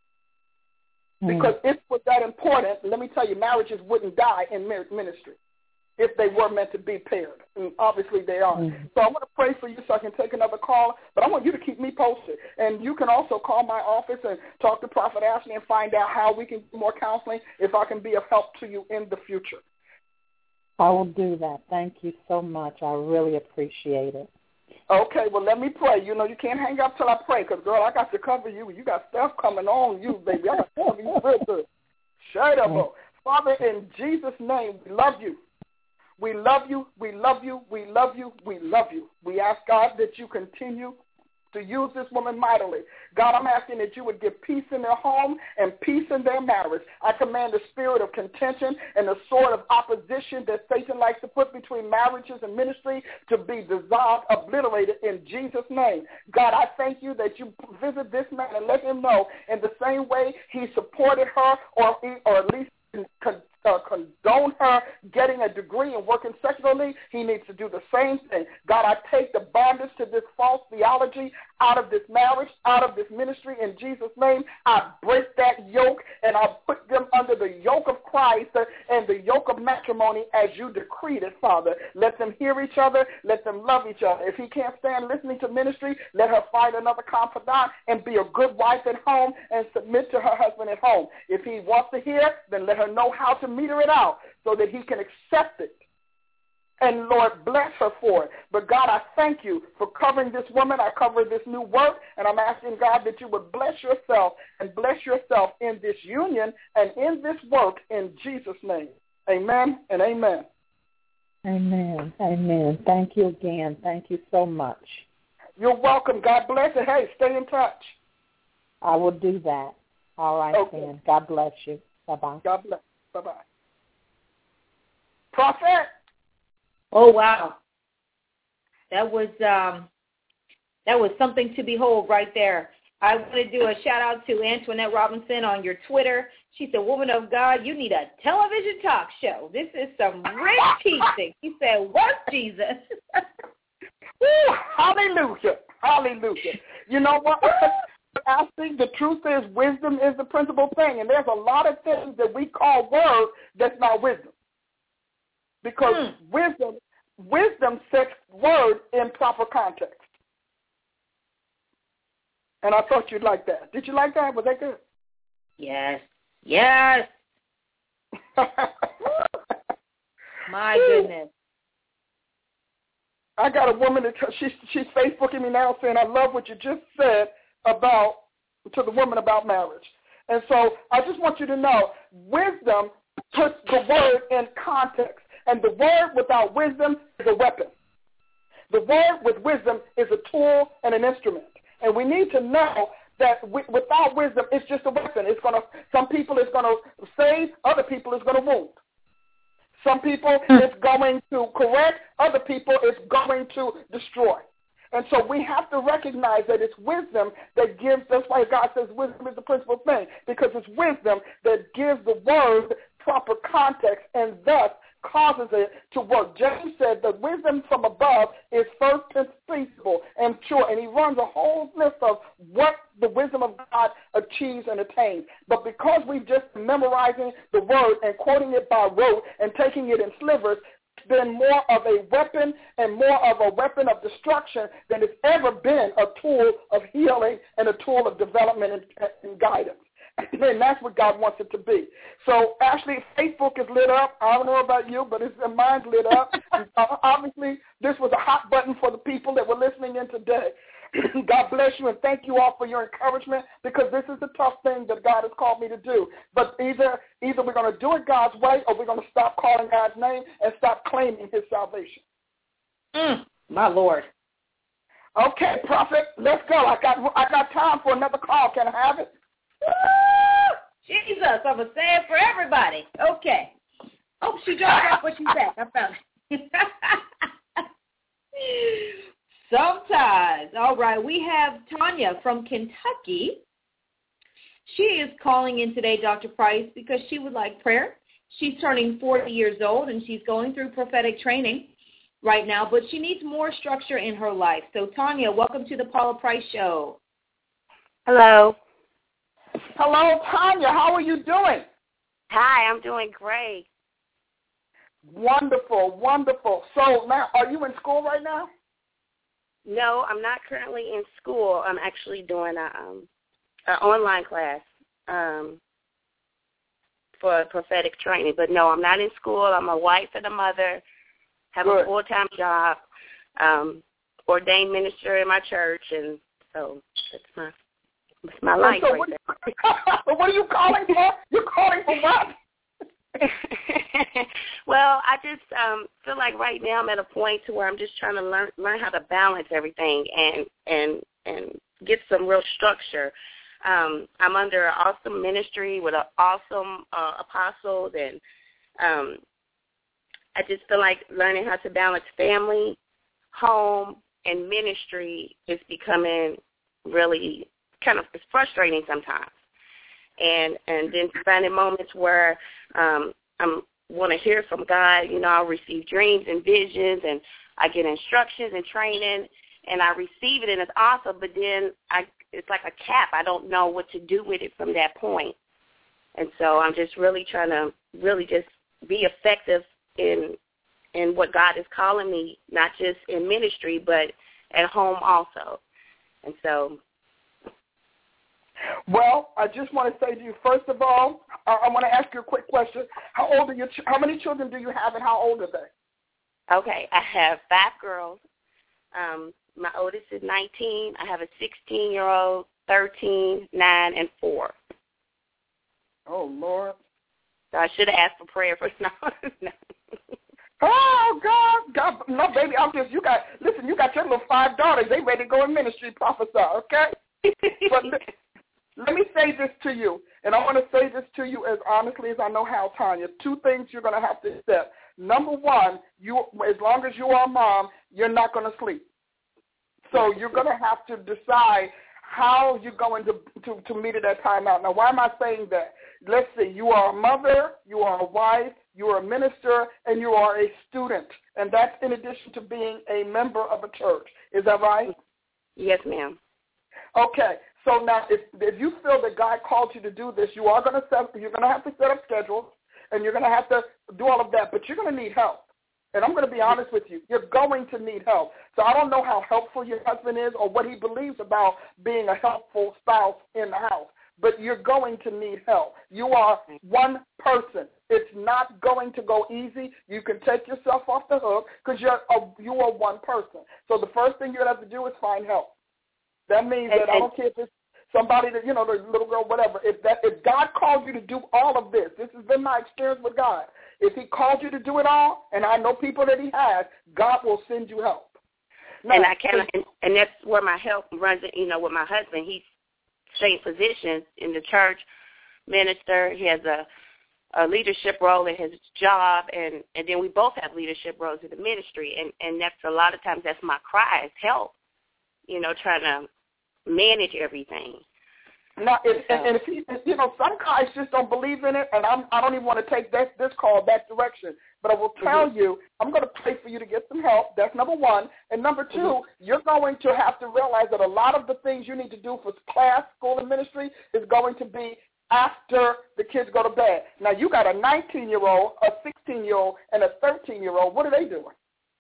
Because if it was that important, let me tell you, marriages wouldn't die in ministry if they were meant to be paired. And obviously they are. Mm-hmm. So I want to pray for you so I can take another call, but I want you to keep me posted. And you can also call my office and talk to Prophet Ashley and find out how we can do more counseling, if I can be of help to you in the future. I will do that. Thank you so much. I really appreciate it. Okay, well, let me pray. You know, you can't hang up till I pray, because, girl, I got to cover you. You got stuff coming on you, baby. I got to cover you real good. Shut up. Mm-hmm. Father, in Jesus' name, we love you. We love you, we love you, we love you, we love you. We ask, God, that you continue to use this woman mightily. God, I'm asking that you would give peace in their home and peace in their marriage. I command the spirit of contention and the sword of opposition that Satan likes to put between marriages and ministry to be dissolved, obliterated in Jesus' name. God, I thank you that you visit this man and let him know in the same way he supported her, or, or at least con- Uh, condone her getting a degree and working secularly, he needs to do the same thing. God, I take the bondage to this false theology out of this marriage, out of this ministry in Jesus' name. I break that yoke and I put them under the yoke of Christ and the yoke of matrimony as you decreed it, Father. Let them hear each other. Let them love each other. If he can't stand listening to ministry, let her find another confidant and be a good wife at home and submit to her husband at home. If he wants to hear, then let her know how to meter it out so that he can accept it. And, Lord, bless her for it. But, God, I thank you for covering this woman. I cover this new work, and I'm asking, God, that you would bless yourself and bless yourself in this union and in this work in Jesus' name. Amen and amen. Amen. Amen. Thank you again. Thank you so much. You're welcome. God bless you. Hey, stay in touch. I will do that. All right, okay. Then. God bless you. Bye-bye. God bless. Bye-bye. Prophet. Oh, wow. That was um, that was something to behold right there. I want to do a shout-out to Antoinette Robinson on your Twitter. She said, woman of God, you need a television talk show. This is some rich teaching. He said, what, Jesus? Woo, hallelujah. Hallelujah. You know what? I think the truth is wisdom is the principal thing, and there's a lot of things that we call word that's not wisdom. Because mm. wisdom wisdom sets word in proper context. And I thought you'd like that. Did you like that? Was that good? Yes. Yes. My goodness. I got a woman that she's she's Facebooking me now saying, I love what you just said about to the woman about marriage. And so I just want you to know, wisdom puts the word in context. And the word without wisdom is a weapon. The word with wisdom is a tool and an instrument. And we need to know that w- without wisdom, it's just a weapon. It's going to, some people it's going to save, other people it's going to wound. Some people mm. it's going to correct, other people it's going to destroy. And so we have to recognize that it's wisdom that gives, that's why God says wisdom is the principal thing, because it's wisdom that gives the word proper context and thus causes it to work. James said that wisdom from above is first principle and pure, and he runs a whole list of what the wisdom of God achieves and attains. But because we've just been memorizing the word and quoting it by rote and taking it in slivers, it's been more of a weapon and more of a weapon of destruction than it's ever been a tool of healing and a tool of development and, and guidance. And that's what God wants it to be. So, Ashley, Facebook is lit up. I don't know about you, but it's, mine's lit up. uh, obviously, this was a hot button for the people that were listening in today. God bless you, and thank you all for your encouragement, because this is the tough thing that God has called me to do. But either either we're going to do it God's way, or we're going to stop calling God's name and stop claiming his salvation. Mm, my Lord. Okay, Prophet, let's go. I got I got time for another call. Can I have it? Woo! Jesus, I'm going to say it for everybody. Okay. Oh, she dropped off what she said. I found it. Sometimes. All right, we have Tanya from Kentucky. She is calling in today, Doctor Price, because she would like prayer. She's turning forty years old, and she's going through prophetic training right now, but she needs more structure in her life. So, Tanya, welcome to the Paula Price Show. Hello. Hello, Tanya. How are you doing? Hi, I'm doing great. Wonderful, wonderful. So now, are you in school right now? No, I'm not currently in school. I'm actually doing a um, an online class um, for prophetic training. But no, I'm not in school. I'm a wife and a mother, have Good. a full-time job, um, ordained minister in my church, and so that's my that's my life so right what, there. What are you calling for? You're calling for what? Well, I just um, feel like right now I'm at a point to where I'm just trying to learn learn how to balance everything and and and get some real structure. Um, I'm under an awesome ministry with an awesome uh, apostles, and um, I just feel like learning how to balance family, home, and ministry is becoming really kind of it's frustrating sometimes. And and then finding moments where um, I'm want to hear from God. You know, I receive dreams and visions, and I get instructions and training, and I receive it, and it's awesome. But then I, it's like a cap. I don't know what to do with it from that point. And so I'm just really trying to really just be effective in in what God is calling me, not just in ministry, but at home also. And so. Well, I just want to say to you, first of all, I, I want to ask you a quick question. How old are your? Ch- how many children do you have, and how old are they? Okay, I have five girls. Um, my oldest is nineteen. I have a sixteen-year-old, thirteen, nine, and four. Oh, Lord. So I should have asked for prayer for no. no. Oh, God. God. No, baby, I'm just, you got, listen, you got your little five daughters. They ready to go in ministry, prophesy, okay? But let me say this to you, and I want to say this to you as honestly as I know how, Tanya. Two things you're going to have to accept. Number one, you, as long as you are a mom, you're not going to sleep. So you're going to have to decide how you're going to, to, to meet at that time out. Now, why am I saying that? Let's see, you are a mother, you are a wife, you are a minister, and you are a student. And that's in addition to being a member of a church. Is that right? Yes, ma'am. Okay. So now, if if you feel that God called you to do this, you are going to set. You're going to have to set up schedules, and you're going to have to do all of that. But you're going to need help. And I'm going to be honest with you. You're going to need help. So I don't know how helpful your husband is or what he believes about being a helpful spouse in the house. But you're going to need help. You are one person. It's not going to go easy. You can take yourself off the hook because you're a, you are one person. So the first thing you're going to have to do is find help. That means that I don't care if it's somebody that, you know, the little girl, whatever. If that, if God called you to do all of this, this has been my experience with God. If he called you to do it all, and I know people that he has, God will send you help. Now, and I can, and, and that's where my help runs, you know, with my husband. He's same positions in the church, minister. He has a, a leadership role in his job, and, and then we both have leadership roles in the ministry. And, and that's a lot of times that's my cry is help, you know, trying to manage everything. Now, if, and, and if he, you know, some guys just don't believe in it, and I'm, I don't even want to take this, this call that direction. But I will tell mm-hmm. you, I'm going to pray for you to get some help. That's number one. And number two, mm-hmm. you're going to have to realize that a lot of the things you need to do for class, school, and ministry is going to be after the kids go to bed. Now, you got a nineteen-year-old, a sixteen-year-old, and a thirteen-year-old. What are they doing?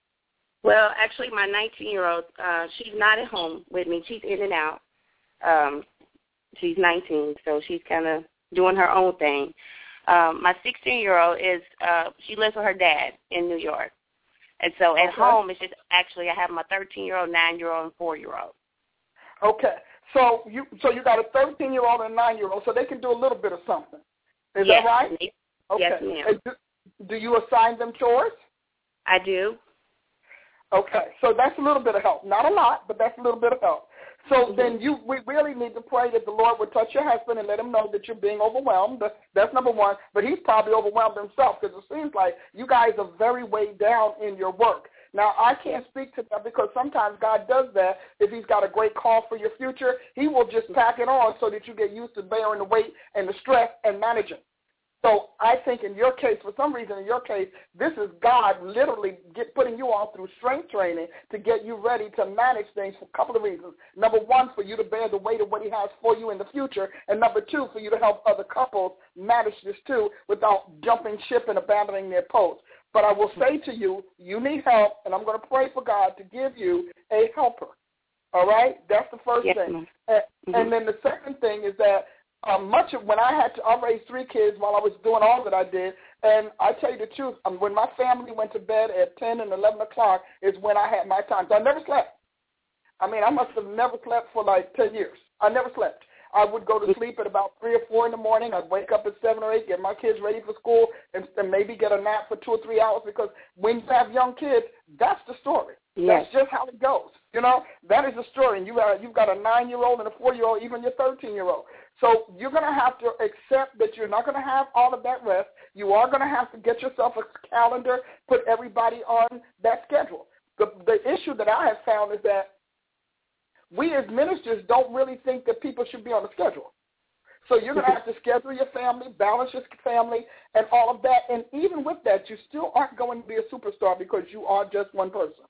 Well, actually, my nineteen-year-old, uh, she's not at home with me. She's in and out. Um, she's nineteen, so she's kind of doing her own thing. Um, my sixteen-year-old is, uh, she lives with her dad in New York. And so at okay. home, it's just actually I have my thirteen-year-old, nine-year-old, and four-year-old. Okay. So you so you got a thirteen-year-old and a nine-year-old, so they can do a little bit of something. Is yes, that right? Yes, okay. Yes, ma'am. Do, do you assign them chores? I do. Okay. So that's a little bit of help. Not a lot, but that's a little bit of help. So mm-hmm. then you we really need to pray that the Lord would touch your husband and let him know that you're being overwhelmed. That's number one. But he's probably overwhelmed himself because it seems like you guys are very weighed down in your work. Now, I can't speak to that because sometimes God does that. If he's got a great call for your future, he will just pack it on so that you get used to bearing the weight and the stress and managing. So I think in your case, for some reason in your case, this is God literally get, putting you on through strength training to get you ready to manage things for a couple of reasons. Number one, for you to bear the weight of what he has for you in the future. And number two, for you to help other couples manage this too without jumping ship and abandoning their post. But I will say to you, you need help, and I'm going to pray for God to give you a helper. All right? That's the first yes, thing. Ma'am. And, mm-hmm. and then the second thing is that um, much of when I had to, I raised three kids while I was doing all that I did, and I tell you the truth, um, when my family went to bed at ten and eleven o'clock is when I had my time. So I never slept. I mean, I must have never slept for like ten years. I never slept. I would go to sleep at about three or four in the morning. I'd wake up at seven or eight, get my kids ready for school, and, and maybe get a nap for two or three hours because when you have young kids, that's the story. Yes. That's just how it goes. You know, that is the story. And you got, you've got a nine-year-old and a four-year-old, even your thirteen-year-old. So you're going to have to accept that you're not going to have all of that rest. You are going to have to get yourself a calendar, put everybody on that schedule. The, the issue that I have found is that we as ministers don't really think that people should be on the schedule. So you're going to have to schedule your family, balance your family, and all of that. And even with that, you still aren't going to be a superstar because you are just one person.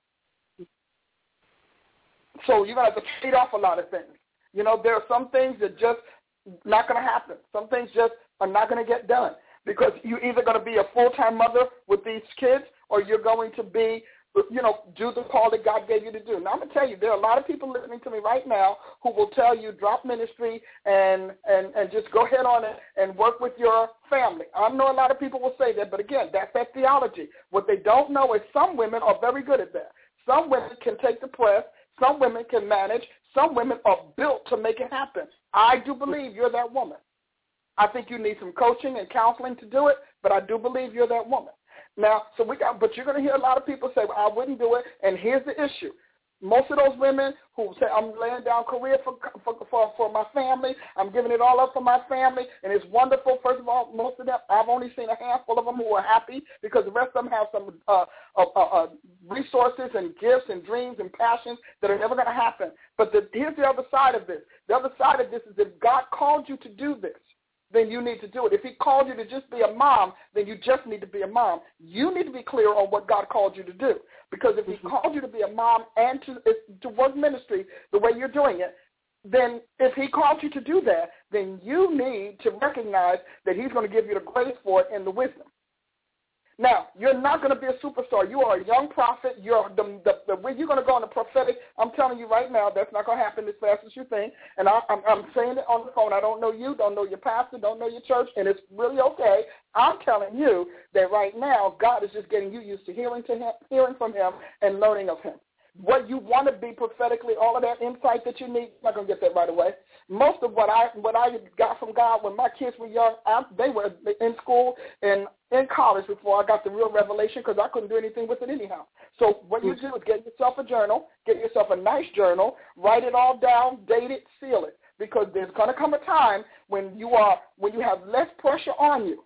So you're going to have to trade off a lot of things. You know, there are some things that just not going to happen. Some things just are not going to get done because you're either going to be a full-time mother with these kids or you're going to be, you know, do the call that God gave you to do. Now, I'm going to tell you, there are a lot of people listening to me right now who will tell you drop ministry and, and, and just go ahead on it and work with your family. I know a lot of people will say that, but again, that's that theology. What they don't know is some women are very good at that. Some women can take the press. Some women can manage. Some women are built to make it happen. I do believe you're that woman. I think you need some coaching and counseling to do it, but I do believe you're that woman. Now, so we got, but you're going to hear a lot of people say, well, I wouldn't do it, and here's the issue. Most of those women who say, I'm laying down career for, for, for, for my family, I'm giving it all up for my family, and it's wonderful. First of all, most of them, I've only seen a handful of them who are happy because the rest of them have some uh, uh, uh, resources and gifts and dreams and passions that are never going to happen. But the, here's the other side of this. The other side of this is if God called you to do this, then you need to do it. If he called you to just be a mom, then you just need to be a mom. You need to be clear on what God called you to do. Because if he called you to be a mom and to, to work ministry the way you're doing it, then if he called you to do that, then you need to recognize that he's going to give you the grace for it and the wisdom. Now, you're not going to be a superstar. You are a young prophet. You're the, the, the when you're going to go on the prophetic, I'm telling you right now, that's not going to happen as fast as you think. And I, I'm, I'm saying it on the phone. I don't know you, don't know your pastor, don't know your church, and it's really okay. I'm telling you that right now, God is just getting you used to hearing to him, hearing from him and learning of him. What you want to be prophetically, all of that insight that you need, you're not going to get that right away. Most of what I what I got from God when my kids were young, I, they were in school and in college before I got the real revelation because I couldn't do anything with it anyhow. So what you do is get yourself a journal, get yourself a nice journal, write it all down, date it, seal it, because there's going to come a time when you are when you have less pressure on you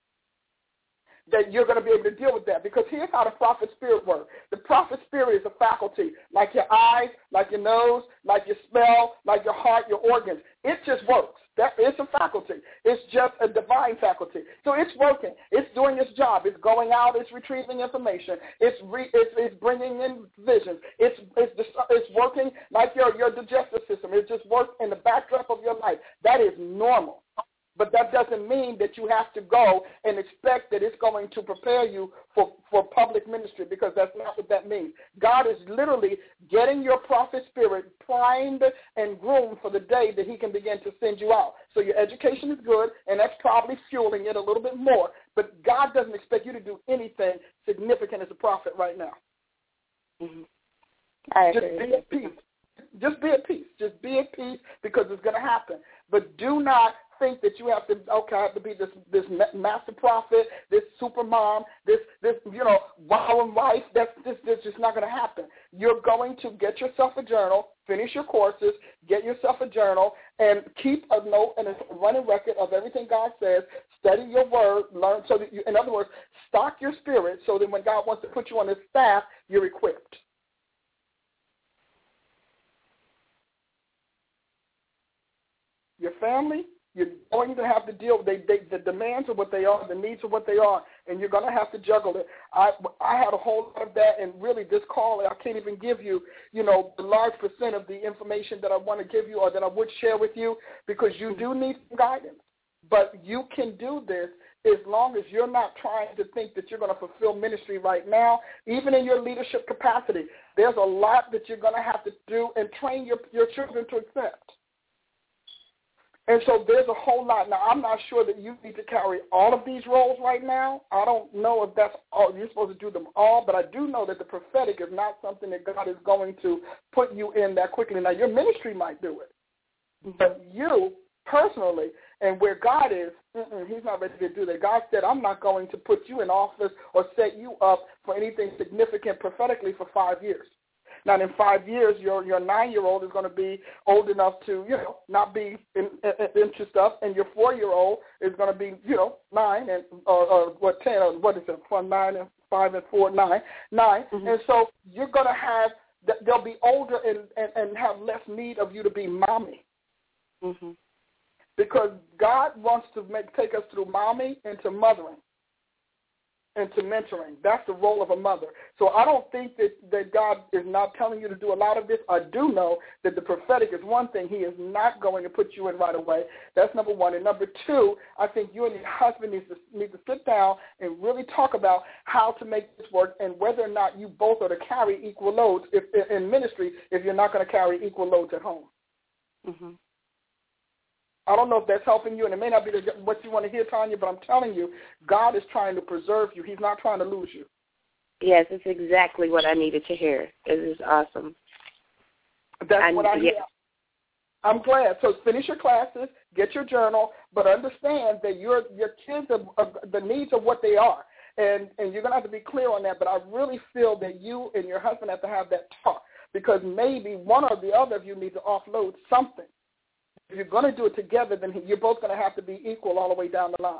that you're going to be able to deal with that. Because here's how the prophet spirit works. The prophet spirit is a faculty, like your eyes, like your nose, like your smell, like your heart, your organs. It just works. That it's a faculty. It's just a divine faculty. So it's working. It's doing its job. It's going out. It's retrieving information. It's re, it's, it's bringing in visions. It's it's it's working like your your digestive system. It just works in the backdrop of your life. That is normal. But that doesn't mean that you have to go and expect that it's going to prepare you for, for public ministry, because that's not what that means. God is literally getting your prophet spirit primed and groomed for the day that he can begin to send you out. So your education is good, and that's probably fueling it a little bit more. But God doesn't expect you to do anything significant as a prophet right now. Mm-hmm. I Just agree. be at peace. Just be at peace. Just be at peace because it's going to happen. But do not think that you have to, okay, I have to be this this master prophet, this super mom, this, this you know, wow and wife. That's, this, that's just not going to happen. You're going to get yourself a journal, finish your courses, get yourself a journal, and keep a note and a running record of everything God says. Study your word, learn so that you, in other words, stock your spirit so that when God wants to put you on his staff, you're equipped. Your family, you're going to have to deal with they, they, the demands of what they are, the needs of what they are, and you're going to have to juggle it. I I had a whole lot of that, and really this call, I can't even give you, you know, the large percent of the information that I want to give you or that I would share with you because you do need some guidance. But you can do this as long as you're not trying to think that you're going to fulfill ministry right now, even in your leadership capacity. There's a lot that you're going to have to do and train your, your children to accept. And so there's a whole lot. Now, I'm not sure that you need to carry all of these roles right now. I don't know if that's all. You're supposed to do them all, but I do know that the prophetic is not something that God is going to put you in that quickly. Now, your ministry might do it, mm-hmm. but you personally and where God is, he's not ready to do that. God said, I'm not going to put you in office or set you up for anything significant prophetically for five years. Now, in five years, your your nine-year-old is going to be old enough to, you know, not be in, in, into stuff, and your four-year-old is going to be, you know, nine and or, or what ten or what is it? From nine and five and four, nine, nine, mm-hmm. and so you're going to have they'll be older and, and, and have less need of you to be mommy, mm-hmm. because God wants to make take us through mommy into mothering. And to mentoring. That's the role of a mother. So I don't think that, that God is not telling you to do a lot of this. I do know that the prophetic is one thing he is not going to put you in right away. That's number one. And number two, I think you and your husband need to, need to sit down and really talk about how to make this work and whether or not you both are to carry equal loads if, in ministry if you're not going to carry equal loads at home. Mm-hmm. I don't know if that's helping you, and it may not be what you want to hear, Tanya, but I'm telling you, God is trying to preserve you. He's not trying to lose you. Yes, it's exactly what I needed to hear. It is awesome. That's I, what I hear. Yeah. I'm glad. So finish your classes, get your journal, but understand that your your kids, are, are, the needs are what they are, and, and you're going to have to be clear on that, but I really feel that you and your husband have to have that talk because maybe one or the other of you need to offload something. If you're going to do it together, then you're both going to have to be equal all the way down the line.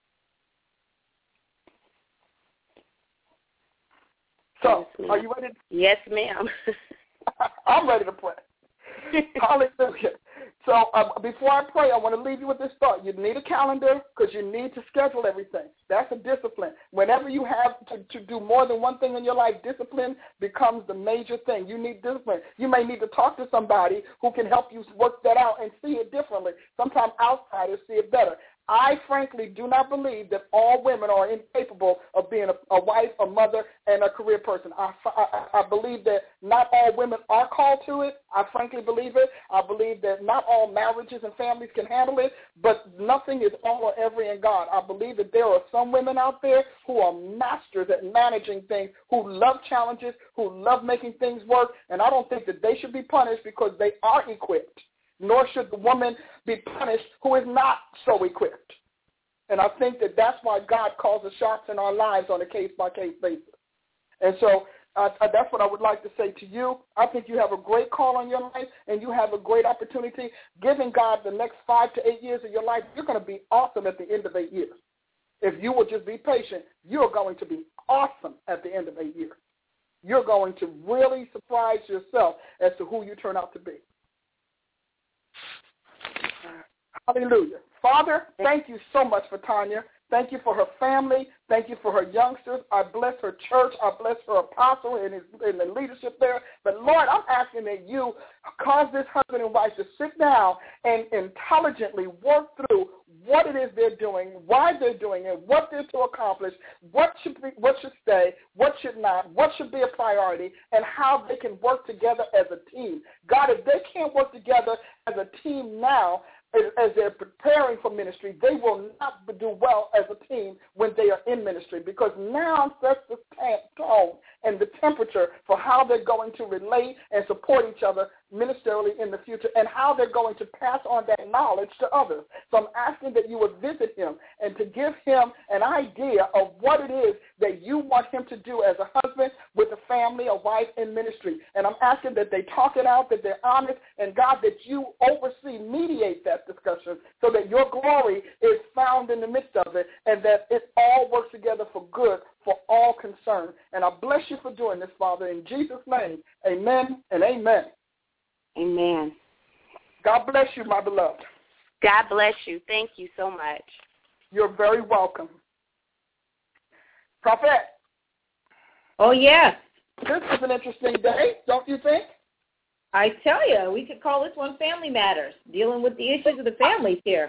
So, yes, are you ready? To- yes, ma'am. I'm ready to pray. Hallelujah. So uh, before I pray, I want to leave you with this thought. You need a calendar because you need to schedule everything. That's a discipline. Whenever you have to, to do more than one thing in your life, discipline becomes the major thing. You need discipline. You may need to talk to somebody who can help you work that out and see it differently. Sometimes outsiders see it better. I frankly do not believe that all women are incapable of being a, a wife, a mother, and a career person. I, I, I believe that not all women are called to it. I frankly believe it. I believe that not all marriages and families can handle it, but nothing is all or every in God. I believe that there are some women out there who are masters at managing things, who love challenges, who love making things work, and I don't think that they should be punished because they are equipped. Nor should the woman be punished who is not so equipped. And I think that that's why God calls the shots in our lives on a case-by-case basis. And so uh, that's what I would like to say to you. I think you have a great call on your life, and you have a great opportunity. Giving God the next five to eight years of your life, you're going to be awesome at the end of eight years. If you will just be patient, you're going to be awesome at the end of eight years. You're going to really surprise yourself as to who you turn out to be. Hallelujah. Father, thank you so much for Tanya. Thank you for her family. Thank you for her youngsters. I bless her church. I bless her apostle and, his, and the leadership there. But, Lord, I'm asking that you cause this husband and wife to sit down and intelligently work through what it is they're doing, why they're doing it, what they're to accomplish, what should be, what should stay, what should not, what should be a priority, and how they can work together as a team. God, if they can't work together as a team now, as they're preparing for ministry, they will not do well as a team when they are in ministry because now sets the tone and the temperature for how they're going to relate and support each other ministerially in the future and how they're going to pass on that knowledge to others. So I'm asking that you would visit him and to give him an idea of what it is that you want him to do as a husband with a family, a wife, in ministry. And I'm asking that they talk it out, that they're honest, and God, that you oversee, mediate that discussion so that your glory is found in the midst of it and that it all works together for good for all concerned. And I bless you for doing this, Father, in Jesus' name. Amen and amen. Amen. God bless you, my beloved. God bless you. Thank you so much. You're very welcome. Prophet. Oh, yes. This is an interesting day, don't you think? I tell you, we could call this one Family Matters, dealing with the issues of the families here.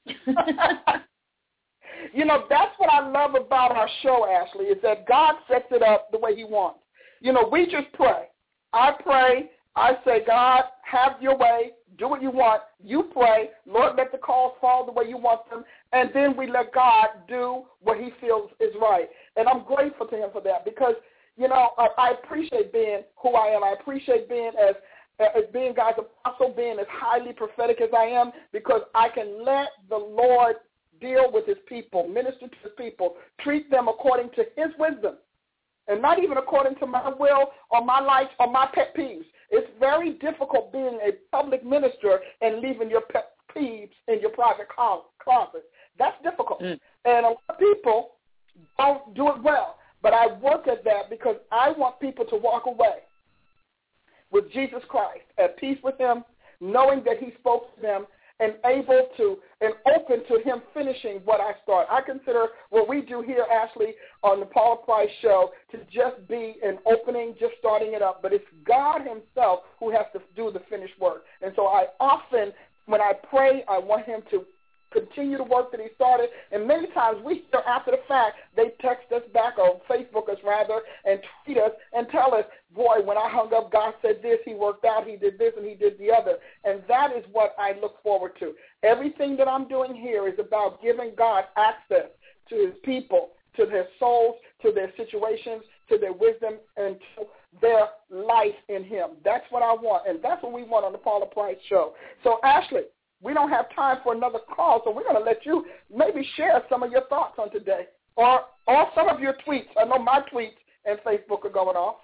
You know, that's what I love about our show, Ashley, is that God sets it up the way he wants. You know, we just pray. I pray. I say, God, have your way. Do what you want. You pray. Lord, let the calls fall the way you want them. And then we let God do what he feels is right. And I'm grateful to him for that because, you know, I, I appreciate being who I am. I appreciate being as as being God's apostle, being as highly prophetic as I am, because I can let the Lord deal with his people, minister to his people, treat them according to his wisdom, and not even according to my will or my likes or my pet peeves. It's very difficult being a public minister and leaving your pet peeves in your private closet. That's difficult. Mm. And a lot of people don't do it well. But I work at that because I want people to walk away with Jesus Christ, at peace with him, knowing that he spoke to them, and able to and open to him finishing what I start. I consider what we do here, Ashley, on the Paula Price Show to just be an opening, just starting it up. But it's God himself who has to do the finished work. And so I often, when I pray, I want him to continue the work that he started. And many times we hear after the fact, they text us back or Facebook us rather and tweet us and tell us, boy, when I hung up, God said this, he worked out, he did this, and he did the other. And that is what I look forward to. Everything that I'm doing here is about giving God access to his people, to their souls, to their situations, to their wisdom, and to their life in him. That's what I want, and that's what we want on the Paula Price Show. So, Ashley, we don't have time for another call, so we're going to let you maybe share some of your thoughts on today or, or some of your tweets. I know my tweets and Facebook are going off.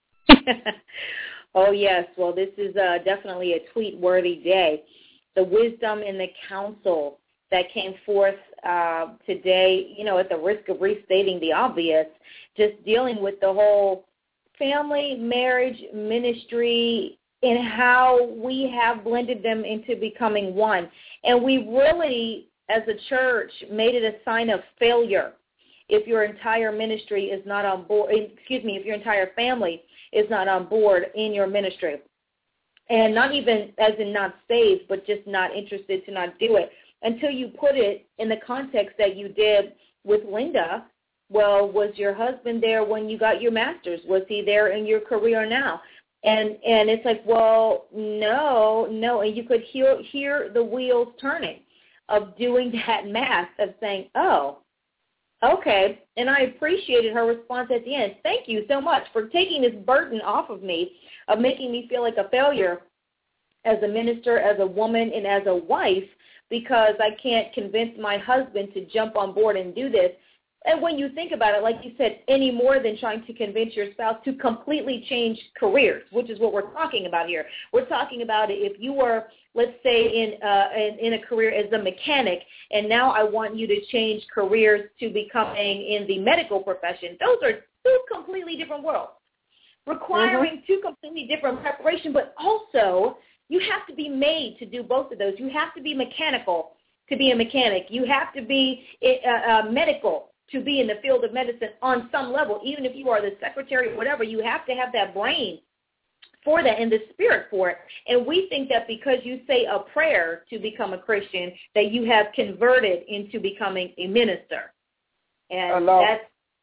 Oh, yes. Well, this is uh, definitely a tweet-worthy day. The wisdom and the counsel that came forth uh, today, you know, at the risk of restating the obvious, just dealing with the whole family, marriage, ministry, and how we have blended them into becoming one. And we really, as a church, made it a sign of failure if your entire ministry is not on board, excuse me, if your entire family is not on board in your ministry. And not even as in not saved, but just not interested to not do it. Until you put it in the context that you did with Linda, well, was your husband there when you got your master's? Was he there in your career now? And and it's like, well, no, no. And you could hear, hear the wheels turning of doing that math of saying, oh, okay. And I appreciated her response at the end. Thank you so much for taking this burden off of me of making me feel like a failure as a minister, as a woman, and as a wife, because I can't convince my husband to jump on board and do this. And when you think about it, like you said, any more than trying to convince your spouse to completely change careers, which is what we're talking about here. We're talking about if you were, let's say, in, uh, in, in a career as a mechanic, and now I want you to change careers to becoming in the medical profession. Those are two completely different worlds, requiring mm-hmm. two completely different preparation, but also you have to be made to do both of those. You have to be mechanical to be a mechanic. You have to be uh, uh, medical to be in the field of medicine on some level. Even if you are the secretary or whatever, you have to have that brain for that and the spirit for it. And we think that because you say a prayer to become a Christian, that you have converted into becoming a minister. And that's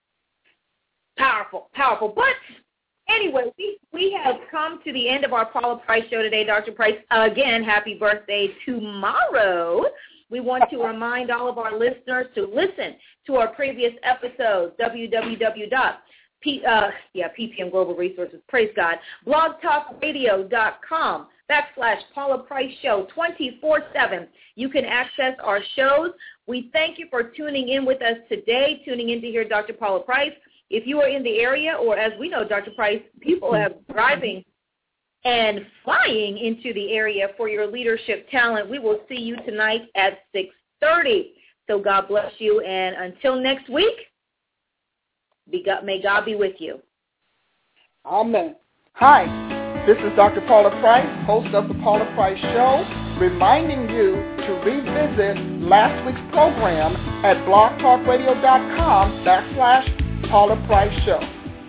powerful, powerful. But anyway, we, we have come to the end of our Paula Price Show today. Doctor Price, again, happy birthday tomorrow. We want to remind all of our listeners to listen to our previous episodes, w w w dot p uh, yeah, P P M Global Resources, praise God, blog talk radio dot com backslash Paula Price Show twenty-four seven. You can access our shows. We thank you for tuning in with us today, tuning in to hear Doctor Paula Price. If you are in the area, or as we know, Doctor Price, people have driving and flying into the area for your leadership talent. We will see you tonight at six thirty. So God bless you, and until next week, be God, may God be with you. Amen. Hi, this is Doctor Paula Price, host of the Paula Price Show, reminding you to revisit last week's program at blogtalkradio.com backslash Paula Price Show.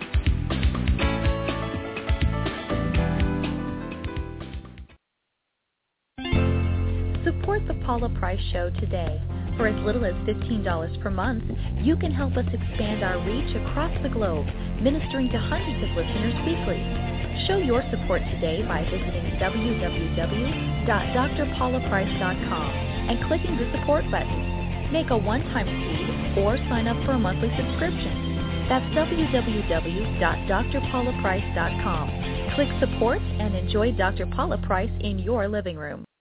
Support the Paula Price Show today. For as little as fifteen dollars per month, you can help us expand our reach across the globe, ministering to hundreds of listeners weekly. Show your support today by visiting w w w dot d r paula price dot com and clicking the support button. Make a one-time seed or sign up for a monthly subscription. That's w w w dot d r paula price dot com. Click support and enjoy Doctor Paula Price in your living room.